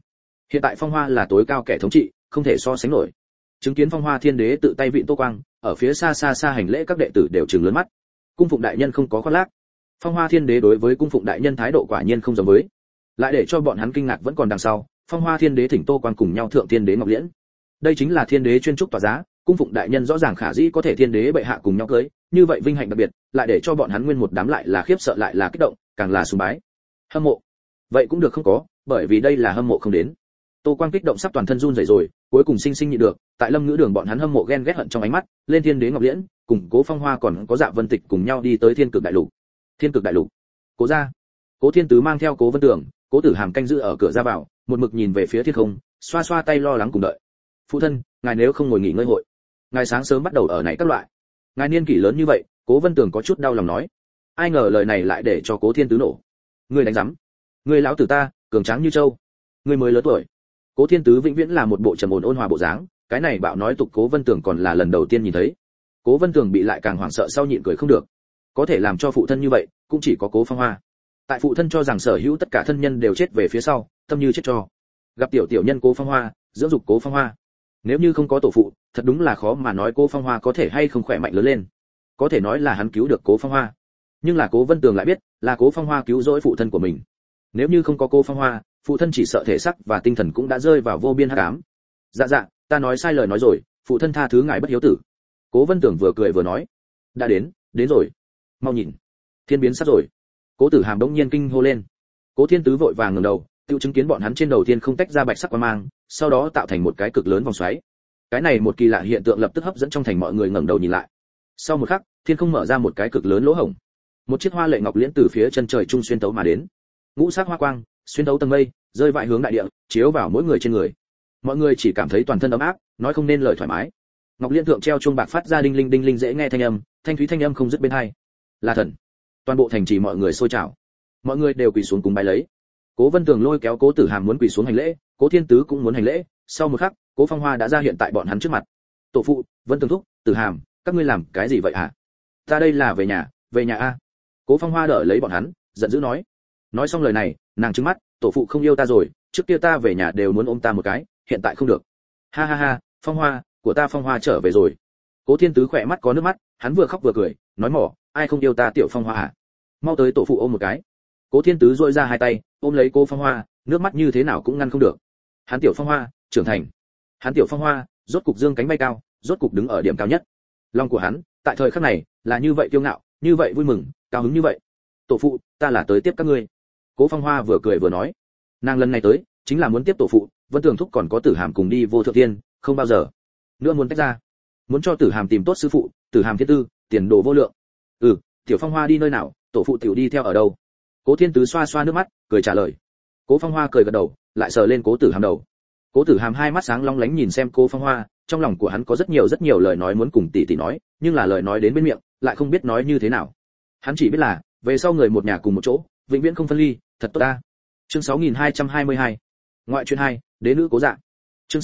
Hiện tại Phong Hoa là tối cao kẻ thống trị, không thể so sánh nổi. Chứng kiến Phong Hoa Thiên Đế tự tay vịn Tô Quang, ở phía xa xa xa hành lễ các đệ tử đều trừng lớn mắt. Cung phụng đại nhân không có khoác lác. Phong Hoa Thiên Đế đối với cung phụng đại nhân thái độ quả nhiên không giống với. Lại để cho bọn hắn kinh ngạc vẫn còn đằng sau, Phong Hoa Thiên Đế thỉnh Tô Quang cùng nhau thượng Thiên Đế Ngọc Liễn. Đây chính là Thiên Đế chuyên trúc tỏa giá, cung phụng đại nhân rõ ràng khả dĩ có thể Thiên Đế bệ hạ cùng nhau cưới, như vậy vinh hạnh đặc biệt, lại để cho bọn hắn nguyên một đám lại là khiếp sợ lại là kích động, càng là sùng bái. Hâm mộ. Vậy cũng được không có, bởi vì đây là hâm mộ không đến. Tô Quang kích động sắp toàn thân run rẩy rồi, cuối cùng sinh sinh nhịn được, tại Lâm Ngữ Đường bọn hắn hâm mộ ghen ghét hận trong ánh mắt, lên Thiên Đế Ngọc Liễn, cùng Cố Phong Hoa còn có Dạ Vân Tịch cùng nhau đi tới Thiên Cực Đại Lục. Thiên Cực Đại Lục. Cố gia. Cố Thiên Tứ mang theo Cố Vân Tường, Cố Tử Hàm canh giữ ở cửa ra vào, một mực nhìn về phía thiên không, xoa xoa tay lo lắng cùng đợi. Phụ thân, ngài nếu không ngồi nghỉ ngơi hội, ngài sáng sớm bắt đầu ở này các loại. Ngài niên kỷ lớn như vậy, Cố Vân Tường có chút đau lòng nói. Ai ngờ lời này lại để cho Cố Thiên Tứ nổ. Ngươi đánh rắm. Ngươi lão tử ta, cường tráng như trâu. Ngươi mới lớn tuổi. Cố Thiên Tứ vĩnh viễn là một bộ trầm ổn ôn hòa bộ dáng, cái này bạo nói tục Cố Vân Tường còn là lần đầu tiên nhìn thấy. Cố Vân Tường bị lại càng hoảng sợ sau nhịn cười không được. Có thể làm cho phụ thân như vậy, cũng chỉ có Cố Phong Hoa. Tại phụ thân cho rằng sở hữu tất cả thân nhân đều chết về phía sau, tâm như chết cho. Gặp tiểu tiểu nhân Cố Phong Hoa, dưỡng dục Cố Phong Hoa. Nếu như không có tổ phụ, thật đúng là khó mà nói Cố Phong Hoa có thể hay không khỏe mạnh lớn lên. Có thể nói là hắn cứu được Cố Phong Hoa, nhưng là Cố Vân Tường lại biết, là Cố Phong Hoa cứu rỗi phụ thân của mình. Nếu như không có Cố Phong Hoa, phụ thân chỉ sợ thể xác và tinh thần cũng đã rơi vào vô biên hắc ám. Dạ dạ, ta nói sai lời nói rồi, phụ thân tha thứ ngài bất hiếu tử. Cố Vân Tường vừa cười vừa nói. Đã đến rồi. Mau nhìn, thiên biến sắp rồi. Cố Tử Hàm đống nhiên kinh hô lên. Cố Thiên Tứ vội vàng ngẩng đầu, tiêu chứng kiến bọn hắn trên đầu tiên không tách ra bạch sắc quang mang, sau đó tạo thành một cái cực lớn vòng xoáy. Cái này một kỳ lạ hiện tượng lập tức hấp dẫn trong thành mọi người ngẩng đầu nhìn lại. Sau một khắc, thiên không mở ra một cái cực lớn lỗ hổng. Một chiếc hoa lệ ngọc liễn từ phía chân trời trung xuyên tấu mà đến. Ngũ sắc hoa quang xuyên tấu tầng mây, rơi vãi hướng đại địa, chiếu vào mỗi người trên người. Mọi người chỉ cảm thấy toàn thân ấm áp, nói không nên lời thoải mái. Ngọc liễn thượng treo chuông bạc phát ra đinh linh dễ nghe thanh âm, thanh thúy thanh âm không dứt bên tai. Là thần. Toàn bộ thành trì mọi người sôi trào. Mọi người đều quỳ xuống cúng bái lấy. Cố Vân Tường lôi kéo Cố Tử Hàm muốn quỳ xuống hành lễ, Cố Thiên Tứ cũng muốn hành lễ. Sau một khắc, Cố Phong Hoa đã ra hiện tại bọn hắn trước mặt. Tổ phụ, Vân Tường thúc, Tử Hàm, các ngươi làm cái gì vậy hả? Ta đây là về nhà a. Cố Phong Hoa đỡ lấy bọn hắn, giận dữ nói. Nói xong lời này, nàng trừng mắt, tổ phụ không yêu ta rồi, trước kia ta về nhà đều muốn ôm ta một cái, hiện tại không được. Ha ha ha, Phong Hoa, của ta Phong Hoa trở về rồi. Cố Thiên Tứ khỏe mắt có nước mắt, hắn vừa khóc vừa cười, nói mỏ, ai không yêu ta tiểu Phong Hoa à? Mau tới tổ phụ ôm một cái. Cố Thiên Tứ duỗi ra hai tay, ôm lấy Cố Phong Hoa, nước mắt như thế nào cũng ngăn không được. Hắn tiểu Phong Hoa, trưởng thành. Hắn tiểu Phong Hoa, rốt cục dương cánh bay cao, rốt cục đứng ở điểm cao nhất. Lòng của hắn, tại thời khắc này, là như vậy kiêu ngạo, như vậy vui mừng, cao hứng như vậy. Tổ phụ, ta là tới tiếp các ngươi. Cố Phong Hoa vừa cười vừa nói, nàng lần này tới, chính là muốn tiếp tổ phụ, Vân Tường thúc còn có Tử Hàm cùng đi vô thượng tiên, không bao giờ nữa muốn tách ra. Muốn cho Tử Hàm tìm tốt sư phụ, Tử Hàm thiên tư, tiền đồ vô lượng. Tiểu Phong Hoa đi nơi nào, tổ phụ tiểu đi theo ở đâu? Cố Thiên Tứ xoa xoa nước mắt, cười trả lời. Cố Phong Hoa cười gật đầu, lại sờ lên Cố Tử Hàm đầu. Cố Tử Hàm hai mắt sáng long lánh nhìn xem Cố Phong Hoa, trong lòng của hắn có rất nhiều lời nói muốn cùng tỷ tỷ nói, nhưng là lời nói đến bên miệng, lại không biết nói như thế nào. Hắn chỉ biết là, về sau người một nhà cùng một chỗ, vĩnh viễn không phân ly, thật tốt ta. Chương 6222. Ngoại truyện 2, đế nữ Cố Dạ. Chương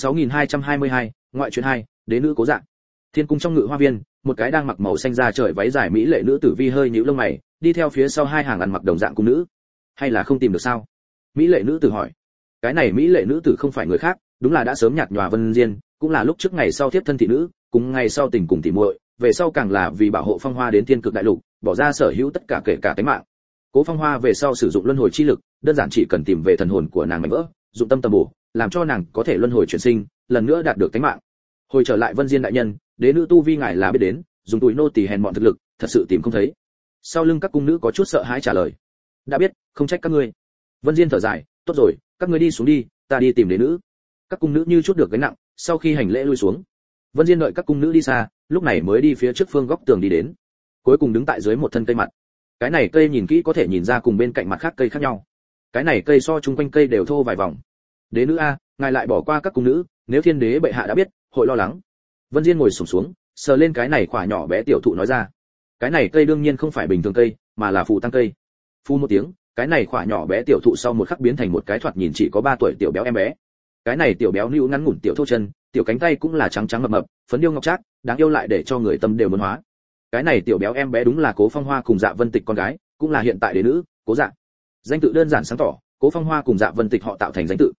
6222. Ngoại truyện 2, đế nữ Cố Dạ. Thiên cung trong ngự hoa viên, một cái đang mặc màu xanh da trời váy dài mỹ lệ nữ tử vi hơi nhíu lông mày, đi theo phía sau hai hàng ăn mặc đồng dạng cung nữ. Hay là không tìm được sao? Mỹ lệ nữ tử hỏi. Cái này mỹ lệ nữ tử không phải người khác, đúng là đã sớm nhạt nhòa Vân Diên, cũng là lúc trước ngày sau tiếp thân thị nữ, cùng ngày sau tình cùng tỉ muội, về sau càng là vì bảo hộ Phong Hoa đến Thiên Cực Đại Lục, bỏ ra sở hữu tất cả kể cả tính mạng. Cố Phong Hoa về sau sử dụng luân hồi chi lực, đơn giản chỉ cần tìm về thần hồn của nàng mảnh vỡ, dụng tâm tầm bổ, làm cho nàng có thể luân hồi chuyển sinh, lần nữa đạt được tính mạng. Hồi trở lại Vân Diên đại nhân, đế nữ tu vi ngài là biết đến, dùng tuổi nô tỳ hèn mọn thực lực, thật sự tìm không thấy. Sau lưng các cung nữ có chút sợ hãi trả lời. Đã biết, không trách các ngươi. Vân Diên thở dài, tốt rồi, các ngươi đi xuống đi, ta đi tìm đế nữ. Các cung nữ như chút được gánh nặng, sau khi hành lễ lui xuống. Vân Diên đợi các cung nữ đi xa, lúc này mới đi phía trước phương góc tường đi đến. Cuối cùng đứng tại dưới một thân cây mặt. Cái này cây nhìn kỹ có thể nhìn ra cùng bên cạnh mặt khác cây khác nhau. Cái này cây so chung quanh cây đều thô vài vòng. Đế nữ a, ngài lại bỏ qua các cung nữ, nếu thiên đế bệ hạ đã biết, hội lo lắng. Vân Diên ngồi xổm xuống, sờ lên cái này quả nhỏ bé tiểu thụ nói ra. Cái này cây đương nhiên không phải bình thường cây, mà là phù tăng cây. Phù một tiếng, cái này quả nhỏ bé tiểu thụ sau một khắc biến thành một cái thoạt nhìn chỉ có 3 tuổi tiểu béo em bé. Cái này tiểu béo nữu ngắn ngủn tiểu thô chân, tiểu cánh tay cũng là trắng trắng mập mập, phấn điêu ngọc trác, đáng yêu lại để cho người tâm đều muốn hóa. Cái này tiểu béo em bé đúng là Cố Phong Hoa cùng Dạ Vân Tịch con gái, cũng là hiện tại đế nữ, Cố Dạ. Danh tự đơn giản sáng tỏ, Cố Phong Hoa cùng Dạ Vân Tịch họ tạo thành danh tự.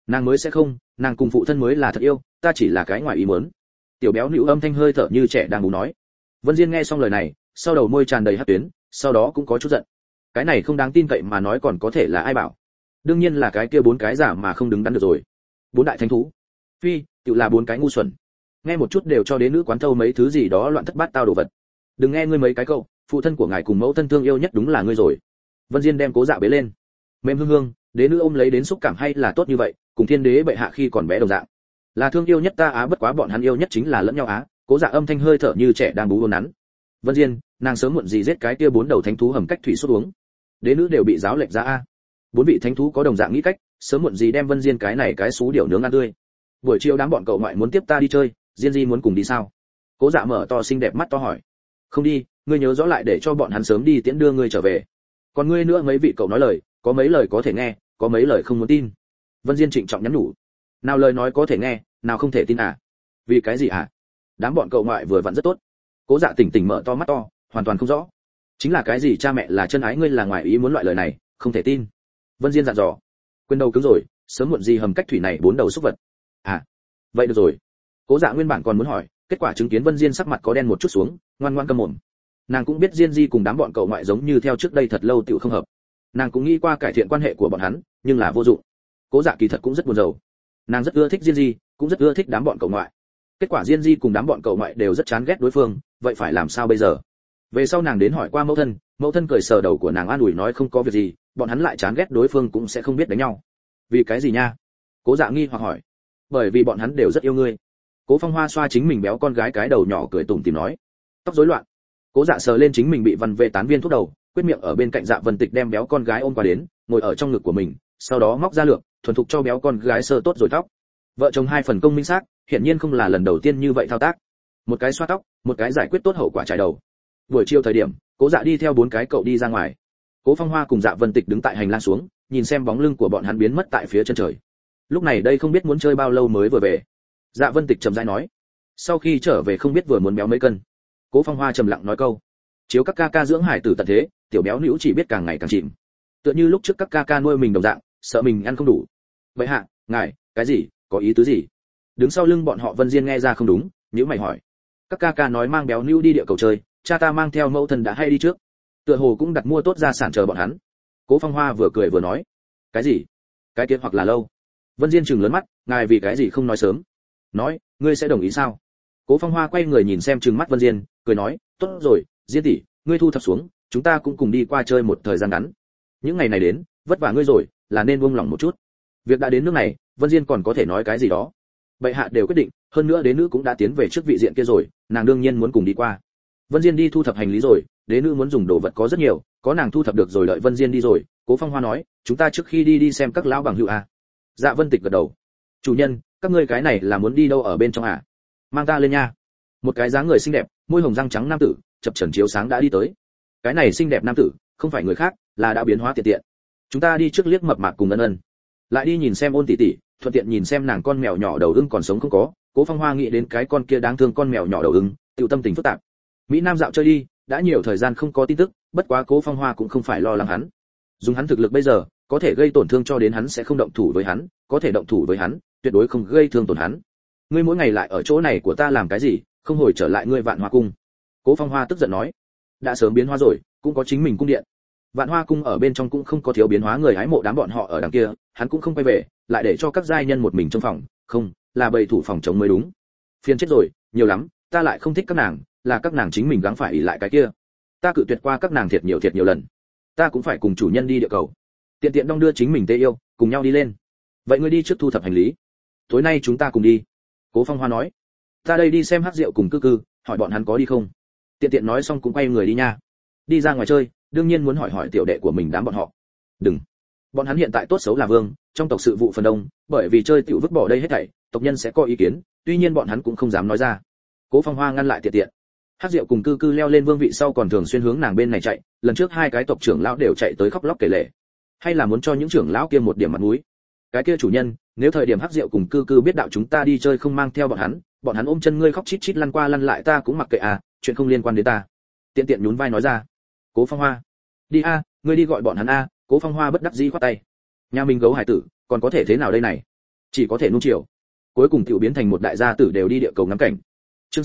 Nàng mới sẽ không, nàng cùng phụ thân mới là thật yêu, ta chỉ là cái ngoài ý muốn. Tiểu béo nữ âm thanh hơi thở như trẻ đang bú nói. Vân Diên nghe xong lời này, sau đầu môi tràn đầy hắc tuyến, sau đó cũng có chút giận. Cái này không đáng tin cậy mà nói còn có thể là ai bảo? Đương nhiên là cái kia 4 cái giả mà không đứng đắn được rồi. 4 đại thánh thú. Phi, tự là 4 cái ngu xuẩn. Nghe một chút đều cho đến nữ quán thâu mấy thứ gì đó loạn thất bát tao đồ vật. Đừng nghe ngươi mấy cái câu, phụ thân của ngài cùng mẫu thân thương yêu nhất đúng là ngươi rồi. Vân Diên đem Cố Dạ bế lên. Mềm hương hương, đế nữ ôm lấy đến xúc cảm hay là tốt như vậy, cùng thiên đế bệ hạ khi còn bé đồng dạng. Là thương yêu nhất ta á, bất quá bọn hắn yêu nhất chính là lẫn nhau á. Cố Dạ âm thanh hơi thở như trẻ đang bú hôn nắn. Vân Diên, nàng sớm muộn gì giết cái kia 4 đầu thánh thú hầm cách thủy xuất uống. Đế nữ đều bị giáo lệch ra a. 4 vị thánh thú có đồng dạng nghĩ cách, sớm muộn gì đem Vân Diên cái này cái xú điểu nướng ăn tươi. Buổi chiều đám bọn cậu ngoại muốn tiếp ta đi chơi, Diên Di muốn cùng đi sao? Cố Dạ mở to xinh đẹp mắt to hỏi. Không đi, ngươi nhớ rõ lại để cho bọn hắn sớm đi tiễn đưa ngươi trở về. Còn ngươi nữa, mấy vị cậu nói lời, có mấy lời có thể nghe, có mấy lời không muốn tin. Vân Diên trịnh trọng nhắn nhủ. Nào lời nói có thể nghe, nào không thể tin à? Vì cái gì à? Đám bọn cậu ngoại vừa vặn rất tốt. Cố Dạ tỉnh tỉnh mở to mắt to, hoàn toàn không rõ. Chính là cái gì cha mẹ là chân ái ngươi là ngoài ý muốn loại lời này, không thể tin. Vân Diên dặn dò. Quên đầu cứng rồi, sớm muộn gì hầm cách thủy này 4 đầu xúc vật. À, vậy được rồi. Cố Dạ nguyên bản còn muốn hỏi, kết quả chứng kiến Vân Diên sắc mặt có đen một chút xuống, ngoan ngoãn câm mồm. Nàng cũng biết Diên Di cùng đám bọn cậu ngoại giống như theo trước đây thật lâu tiểu không hợp. Nàng cũng nghĩ qua cải thiện quan hệ của bọn hắn, nhưng là vô dụng. Cố Dạ kỳ thật cũng rất buồn rầu. Nàng rất ưa thích Diên Di, cũng rất ưa thích đám bọn cậu ngoại. Kết quả Diên Di cùng đám bọn cậu ngoại đều rất chán ghét đối phương, vậy phải làm sao bây giờ? Về sau nàng đến hỏi qua mẫu thân cười sờ đầu của nàng an ủi nói không có việc gì, bọn hắn lại chán ghét đối phương cũng sẽ không biết đánh nhau. Vì cái gì nha? Cố Dạ nghi hoặc hỏi. Bởi vì bọn hắn đều rất yêu ngươi. Cố Phong Hoa xoa chính mình béo con gái cái đầu nhỏ cười tủm tỉm nói. Tóc rối loạn. Cố Dạ sờ lên chính mình bị văn vệ tán viên thuốc đầu, quyết miệng ở bên cạnh Dạ Vân Tịch đem béo con gái ôm qua đến, ngồi ở trong ngực của mình, sau đó móc ra lược, thuần thục cho béo con gái sơ tốt rồi tóc. Vợ chồng hai phần công minh xác, hiển nhiên không là lần đầu tiên như vậy thao tác. Một cái xoa tóc, một cái giải quyết tốt hậu quả trải đầu. Buổi chiều thời điểm, Cố Dạ đi theo 4 cái cậu đi ra ngoài. Cố Phong Hoa cùng Dạ Vân Tịch đứng tại hành lang xuống, nhìn xem bóng lưng của bọn hắn biến mất tại phía chân trời. Lúc này đây không biết muốn chơi bao lâu mới vừa về. Dạ Vân Tịch trầm rãi nói. Sau khi trở về không biết vừa muốn béo mấy cân. Cố Phong Hoa trầm lặng nói câu. Chiếu các ca ca dưỡng hải tử tận thế, tiểu béo nữu chỉ biết càng ngày càng chìm. Tựa như lúc trước các ca ca nuôi mình đồng dạng, sợ mình ăn không đủ. Vậy hạ, ngài, cái gì, có ý tứ gì? Đứng sau lưng bọn họ Vân Diên nghe ra không đúng, nhíu mày hỏi. Các ca ca nói mang béo nữu đi địa cầu chơi, cha ta mang theo mẫu thân đã hay đi trước. Tựa hồ cũng đặt mua tốt gia sản chờ bọn hắn. Cố Phong Hoa vừa cười vừa nói. Cái gì? Cái kia hoặc là lâu. Vân Diên trừng lớn mắt, ngài vì cái gì không nói sớm? Nói, ngươi sẽ đồng ý sao? Cố Phong Hoa quay người nhìn xem trừng mắt Vân Diên, cười nói, tốt rồi, Diên tỷ, ngươi thu thập xuống, chúng ta cũng cùng đi qua chơi một thời gian ngắn. Những ngày này đến, vất vả ngươi rồi, là nên buông lòng một chút. Việc đã đến nước này, Vân Diên còn có thể nói cái gì đó? Bệ hạ đều quyết định, hơn nữa đế nữ cũng đã tiến về trước vị diện kia rồi, nàng đương nhiên muốn cùng đi qua. Vân Diên đi thu thập hành lý rồi, đế nữ muốn dùng đồ vật có rất nhiều, có nàng thu thập được rồi đợi Vân Diên đi rồi. Cố Phong Hoa nói, chúng ta trước khi đi xem các lão bằng hữu à? Dạ Vân Tịch gật đầu. Chủ nhân, các ngươi cái này là muốn đi đâu ở bên trong à? Mang ta lên nha. Một cái dáng người xinh đẹp, môi hồng răng trắng nam tử, chập chờn chiếu sáng đã đi tới. Cái này xinh đẹp nam tử, không phải người khác, là đã biến hóa tiện tiện. Chúng ta đi trước liếc mập mạp cùng Ân Ân, lại đi nhìn xem Ôn tỷ tỷ, thuận tiện nhìn xem nàng con mèo nhỏ đầu ưng còn sống không có. Cố Phong Hoa nghĩ đến cái con kia đáng thương con mèo nhỏ đầu ưng, tiểu tâm tình phức tạp. Mỹ Nam dạo chơi đi, đã nhiều thời gian không có tin tức, bất quá Cố Phong Hoa cũng không phải lo lắng hắn. Dùng hắn thực lực bây giờ, có thể gây tổn thương cho đến hắn sẽ không động thủ với hắn, có thể động thủ với hắn, tuyệt đối không gây thương tổn hắn. Ngươi mỗi ngày lại ở chỗ này của ta làm cái gì, không hồi trở lại ngươi Vạn Hoa cung? Cố Phong Hoa tức giận nói. Đã sớm biến hóa rồi, cũng có chính mình cung điện. Vạn Hoa cung ở bên trong cũng không có thiếu biến hóa người hái mộ đám bọn họ ở đằng kia, hắn cũng không quay về, lại để cho các giai nhân một mình trong phòng, không, là bầy thủ phòng chống mới đúng. Phiền chết rồi, nhiều lắm, ta lại không thích các nàng, là các nàng chính mình gắng phải ỷ lại cái kia. Ta cự tuyệt qua các nàng thiệt nhiều lần. Ta cũng phải cùng chủ nhân đi địa cầu. Tiện tiện đong đưa chính mình tê yêu, cùng nhau đi lên. Vậy ngươi đi trước thu thập hành lý. Tối nay chúng ta cùng đi. Cố Phong Hoa nói. Ta đây đi xem Hắc Diệu cùng Cư Cư, hỏi bọn hắn có đi không. Tiện tiện nói xong cũng quay người đi nha. Đi ra ngoài chơi, đương nhiên muốn hỏi tiểu đệ của mình đám bọn họ. Đừng. Bọn hắn hiện tại tốt xấu là vương, trong tộc sự vụ phần đông, bởi vì chơi tiểu vứt bỏ đây hết thảy, tộc nhân sẽ có ý kiến, tuy nhiên bọn hắn cũng không dám nói ra. Cố Phong Hoa ngăn lại tiện tiện. Hắc Diệu cùng Cư Cư leo lên vương vị sau còn thường xuyên hướng nàng bên này chạy, lần trước 2 cái tộc trưởng lão đều chạy tới khóc lóc kể lể. Hay là muốn cho những trưởng lão kia một điểm mặt mũi. Cái kia chủ nhân, nếu thời điểm Hắc Diệu cùng Cư Cư biết đạo chúng ta đi chơi không mang theo bọn hắn ôm chân ngươi khóc chít chít lăn qua lăn lại ta cũng mặc kệ à, chuyện không liên quan đến ta. Tiện tiện nhún vai nói ra. Cố Phong Hoa, đi a, ngươi đi gọi bọn hắn a. Cố Phong Hoa bất đắc dĩ khoát tay. Nhà mình gấu hải tử, còn có thể thế nào đây này? chỉ có thể nuông chiều. Cuối cùng tiểu biến thành một đại gia tử đều đi địa cầu ngắm cảnh. Chương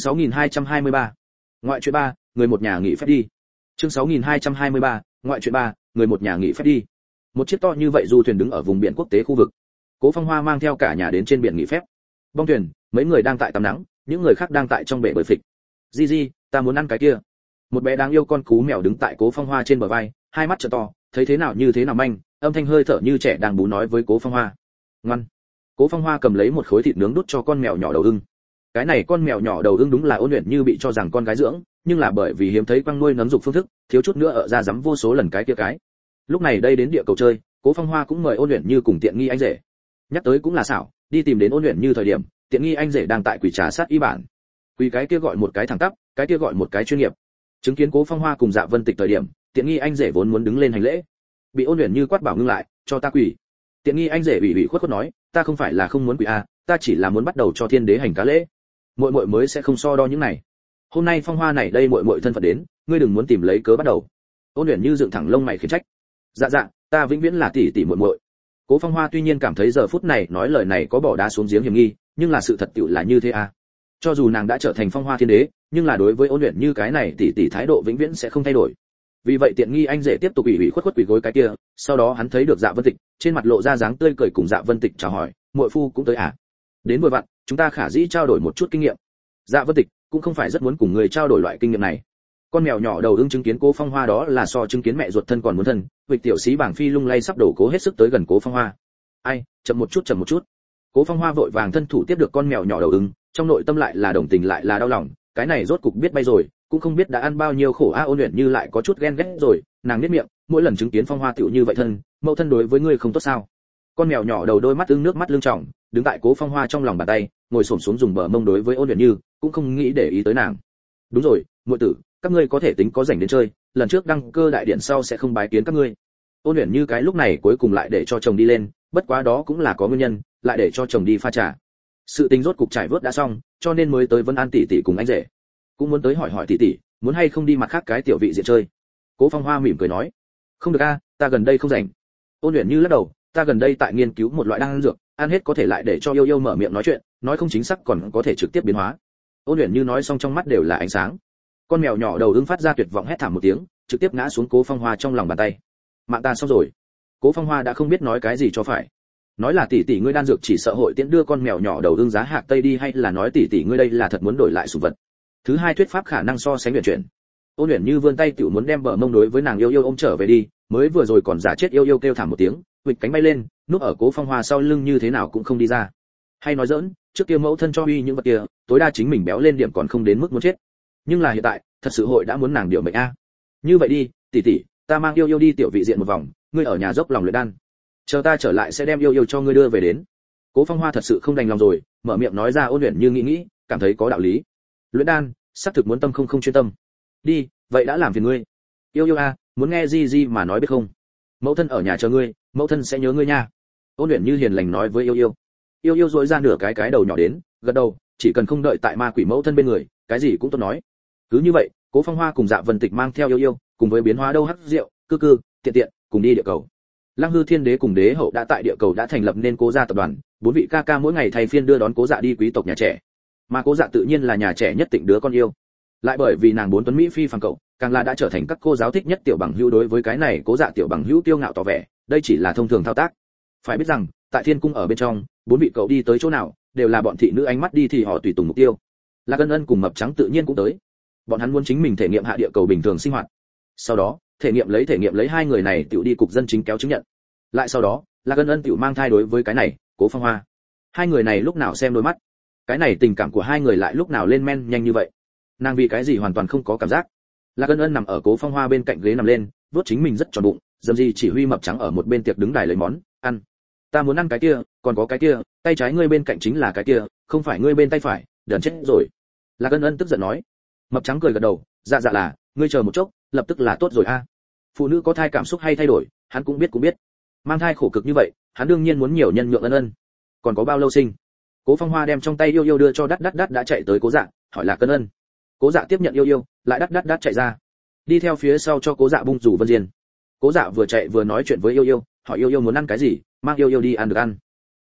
6223. Ngoại truyện 3, người một nhà nghỉ phép đi. Chương 6223. Ngoại truyện 3, người một nhà nghỉ phép đi. Một chiếc to như vậy du thuyền đứng ở vùng biển quốc tế khu vực. Cố Phong Hoa mang theo cả nhà đến trên biển nghỉ phép. Bong thuyền, mấy người đang tại tắm nắng, những người khác đang tại trong bể bơi phịch. Di, ta muốn ăn cái kia. Một bé đáng yêu con cú mèo đứng tại Cố Phong Hoa trên bờ vai, hai mắt trợn to, thấy thế nào như thế nào manh, âm thanh hơi thở như trẻ đang bú nói với Cố Phong Hoa. Ngoan. Cố Phong Hoa cầm lấy một khối thịt nướng đút cho con mèo nhỏ đầu ưng. Cái này con mèo nhỏ đầu ưng đúng là Ôn Luyện Như bị cho rằng con gái dưỡng, nhưng là bởi vì hiếm thấy quăng nuôi nấm dục phương thức, thiếu chút nữa ở ra dám vô số lần cái kia cái. Lúc này đây đến địa cầu chơi, Cố Phong Hoa cũng mời Ôn Luyện Như cùng tiện nghi anh rể. Nhắc tới cũng là xảo, đi tìm đến Ôn Luyện Như thời điểm, tiện nghi anh rể đang tại quỷ trà sát y bản. Quỷ cái kia gọi một cái thẳng tắp, cái kia gọi một cái chuyên nghiệp. Chứng kiến Cố Phong Hoa cùng Dạ Vân Tịch thời điểm, tiện nghi anh rể vốn muốn đứng lên hành lễ, bị Ôn Luyện Như quát bảo ngưng lại, cho ta quỷ. Tiện nghi anh rể ủy khuất nói, ta không phải là không muốn quỷ a, ta chỉ là muốn bắt đầu cho thiên đế hành cá lễ. Muội muội mới sẽ không so đo những này. Hôm nay Phong Hoa này đây muội muội thân phận đến, ngươi đừng muốn tìm lấy cớ bắt đầu. Ôn Luyện Như dựng thẳng lông mày khiển trách. Dạ, ta vĩnh viễn là tỷ tỷ muội muội. Cố Phong Hoa tuy nhiên cảm thấy giờ phút này nói lời này có bỏ đá xuống giếng hiểm nghi, nhưng là sự thật tựu là như thế à. Cho dù nàng đã trở thành Phong Hoa thiên đế, nhưng là đối với Ôn Luyện Như cái này tỷ tỷ thái độ vĩnh viễn sẽ không thay đổi. Vì vậy tiện nghi anh rể tiếp tục ủy khuất quỳ gối cái kia, sau đó hắn thấy được Dạ Vân Tịch, trên mặt lộ ra dáng tươi cười cùng Dạ Vân Tịch chào hỏi, muội phu cũng tới à? Đến vừa vặn, chúng ta khả dĩ trao đổi một chút kinh nghiệm. Dạ Vân Tịch cũng không phải rất muốn cùng người trao đổi loại kinh nghiệm này. Con mèo nhỏ đầu ưng chứng kiến Cố Phong Hoa đó là so chứng kiến mẹ ruột thân còn muốn thân, vịch tiểu sĩ bảng phi lung lay sắp đổ cố hết sức tới gần Cố Phong Hoa. Ai, chậm một chút. Cố Phong Hoa vội vàng thân thủ tiếp được con mèo nhỏ đầu ưng, trong nội tâm lại là đồng tình lại là đau lòng, cái này rốt cục biết bay rồi, cũng không biết đã ăn bao nhiêu khổ a. Ôn Luyện Như lại có chút ghen ghét rồi, nàng nhếch miệng, mỗi lần chứng kiến Phong Hoa tiểu như vậy thân, mẫu thân đối với ngươi không tốt sao? Con mèo nhỏ đầu đôi mắt ưng nước mắt lưng tròng, đứng tại Cố Phong Hoa trong lòng bàn tay, ngồi xổm xuống dùng bờ mông đối với Ôn Luyện Như, cũng không nghĩ để ý tới nàng. Đúng rồi, muội tử, các ngươi có thể tính có rảnh đến chơi, lần trước đăng cơ đại điện sau sẽ không bái kiến các ngươi. Ôn Luyện Như cái lúc này cuối cùng lại để cho chồng đi lên, bất quá đó cũng là có nguyên nhân, lại để cho chồng đi pha trà. Sự tình rốt cục trải vớt đã xong, cho nên mới tới Vân An tỷ tỷ cùng anh rể. Cũng muốn tới hỏi tỷ tỷ, muốn hay không đi mặt khác cái tiểu vị diện chơi. Cố Phong Hoa mỉm cười nói, không được a, ta gần đây không rảnh. Ôn Luyện Như lắc đầu, ta gần đây tại nghiên cứu một loại đan dược, ăn hết có thể lại để cho yêu mở miệng nói chuyện, nói không chính xác còn có thể trực tiếp biến hóa. Ôn Luyện Như nói xong trong mắt đều là ánh sáng. Con mèo nhỏ đầu ưng phát ra tuyệt vọng hét thảm một tiếng, trực tiếp ngã xuống Cố Phong Hoa trong lòng bàn tay. Mạng ta xong rồi. Cố Phong Hoa đã không biết nói cái gì cho phải. Nói là tỷ tỷ ngươi đan dược chỉ sợ hội tiễn đưa con mèo nhỏ đầu ưng giá hạc tây đi, hay là nói tỷ tỷ ngươi đây là thật muốn đổi lại sủng vật. Thứ hai thuyết pháp khả năng so sánh huyền chuyển. Ôn Luyện Như vươn tay tiểu muốn đem bờ mông đối với nàng yêu ôm trở về đi, mới vừa rồi còn giả chết yêu kêu thảm một tiếng, vịt cánh bay lên, núp ở Cố Phong Hoa sau lưng như thế nào cũng không đi ra. Hay nói giỡn, trước kia mẫu thân cho uy những vật kia, tối đa chính mình béo lên điểm còn không đến mức muốn chết. Nhưng là hiện tại, thật sự hội đã muốn nàng điều mệnh a. Như vậy đi, tỷ tỷ, ta mang yêu đi tiểu vị diện một vòng, ngươi ở nhà dốc lòng luyện đan. Chờ ta trở lại sẽ đem yêu cho ngươi đưa về đến. Cố Phong Hoa thật sự không đành lòng rồi, mở miệng nói ra. Ôn Luyện Như nghĩ, cảm thấy có đạo lý. Luyện đan, xác thực muốn tâm không chuyên tâm. Đi, vậy đã làm phiền ngươi. Yêu a, muốn nghe gì mà nói biết không? Mẫu thân ở nhà chờ ngươi, mẫu thân sẽ nhớ ngươi nha. Ôn Luyện Như hiền lành nói với yêu. Yêu duỗi ra nửa cái đầu nhỏ đến, gật đầu, chỉ cần không đợi tại ma quỷ mẫu thân bên người, cái gì cũng tốt nói. Cứ như vậy, Cố Phong Hoa cùng Dạ Vân Tịch mang theo yêu, cùng với biến hóa đâu hắc rượu, cư, tiện, cùng đi địa cầu. Lăng Hư Thiên Đế cùng Đế Hậu đã tại địa cầu đã thành lập nên Cố gia tập đoàn, 4 vị ca mỗi ngày thay phiên đưa đón Cố Dạ đi quý tộc nhà trẻ. Mà Cố Dạ tự nhiên là nhà trẻ nhất Tịnh đứa con yêu. Lại bởi vì nàng 4 tuấn mỹ phi phàm cậu, càng là đã trở thành các cô giáo thích nhất tiểu bằng hữu. Đối với cái này Cố Dạ tiểu bằng hữu tiêu ngạo tỏ vẻ, đây chỉ là thông thường thao tác. Phải biết rằng, tại Thiên cung ở bên trong, 4 vị cậu đi tới chỗ nào, đều là bọn thị nữ ánh mắt đi thì họ tùy tùng mục tiêu. Lạc Ân Ân cùng Mập Trắng tự nhiên cũng tới. Bọn hắn muốn chính mình thể nghiệm hạ địa cầu bình thường sinh hoạt. Sau đó, thể nghiệm lấy hai người này tiểu đi cục dân chính kéo chứng nhận. Lại sau đó, Lạc Ân Ân tiểu mang thai. Đối với cái này, Cố Phong Hoa, hai người này lúc nào xem đôi mắt, cái này tình cảm của hai người lại lúc nào lên men nhanh như vậy. Nàng vì cái gì hoàn toàn không có cảm giác. Lạc Ân Ân nằm ở Cố Phong Hoa bên cạnh ghế nằm lên, vuốt chính mình rất tròn bụng, dầm gì chỉ huy Mập Trắng ở một bên tiệc đứng đài lấy món ăn. Ta muốn ăn cái kia, còn có cái kia, tay trái ngươi bên cạnh chính là cái kia, không phải ngươi bên tay phải, đần chết rồi. Lạc Ân Ân tức giận nói. Mập Trắng cười gật đầu, dạ là, ngươi chờ một chốc, lập tức là tốt rồi a. Phụ nữ có thai cảm xúc hay thay đổi, hắn cũng biết. Mang thai khổ cực như vậy, hắn đương nhiên muốn nhiều nhân nhượng Ân Ân. Còn có bao lâu sinh? Cố Phong Hoa đem trong tay yêu đưa cho đắt đã chạy tới Cố Dạ, hỏi Lạc Ân Ân. Cố Dạ tiếp nhận yêu, lại đắt chạy ra. Đi theo phía sau cho Cố Dạ bung rủ Vân Diên. Cố Dạ vừa chạy vừa nói chuyện với yêu, hỏi yêu muốn ăn cái gì, mang yêu đi ăn được ăn.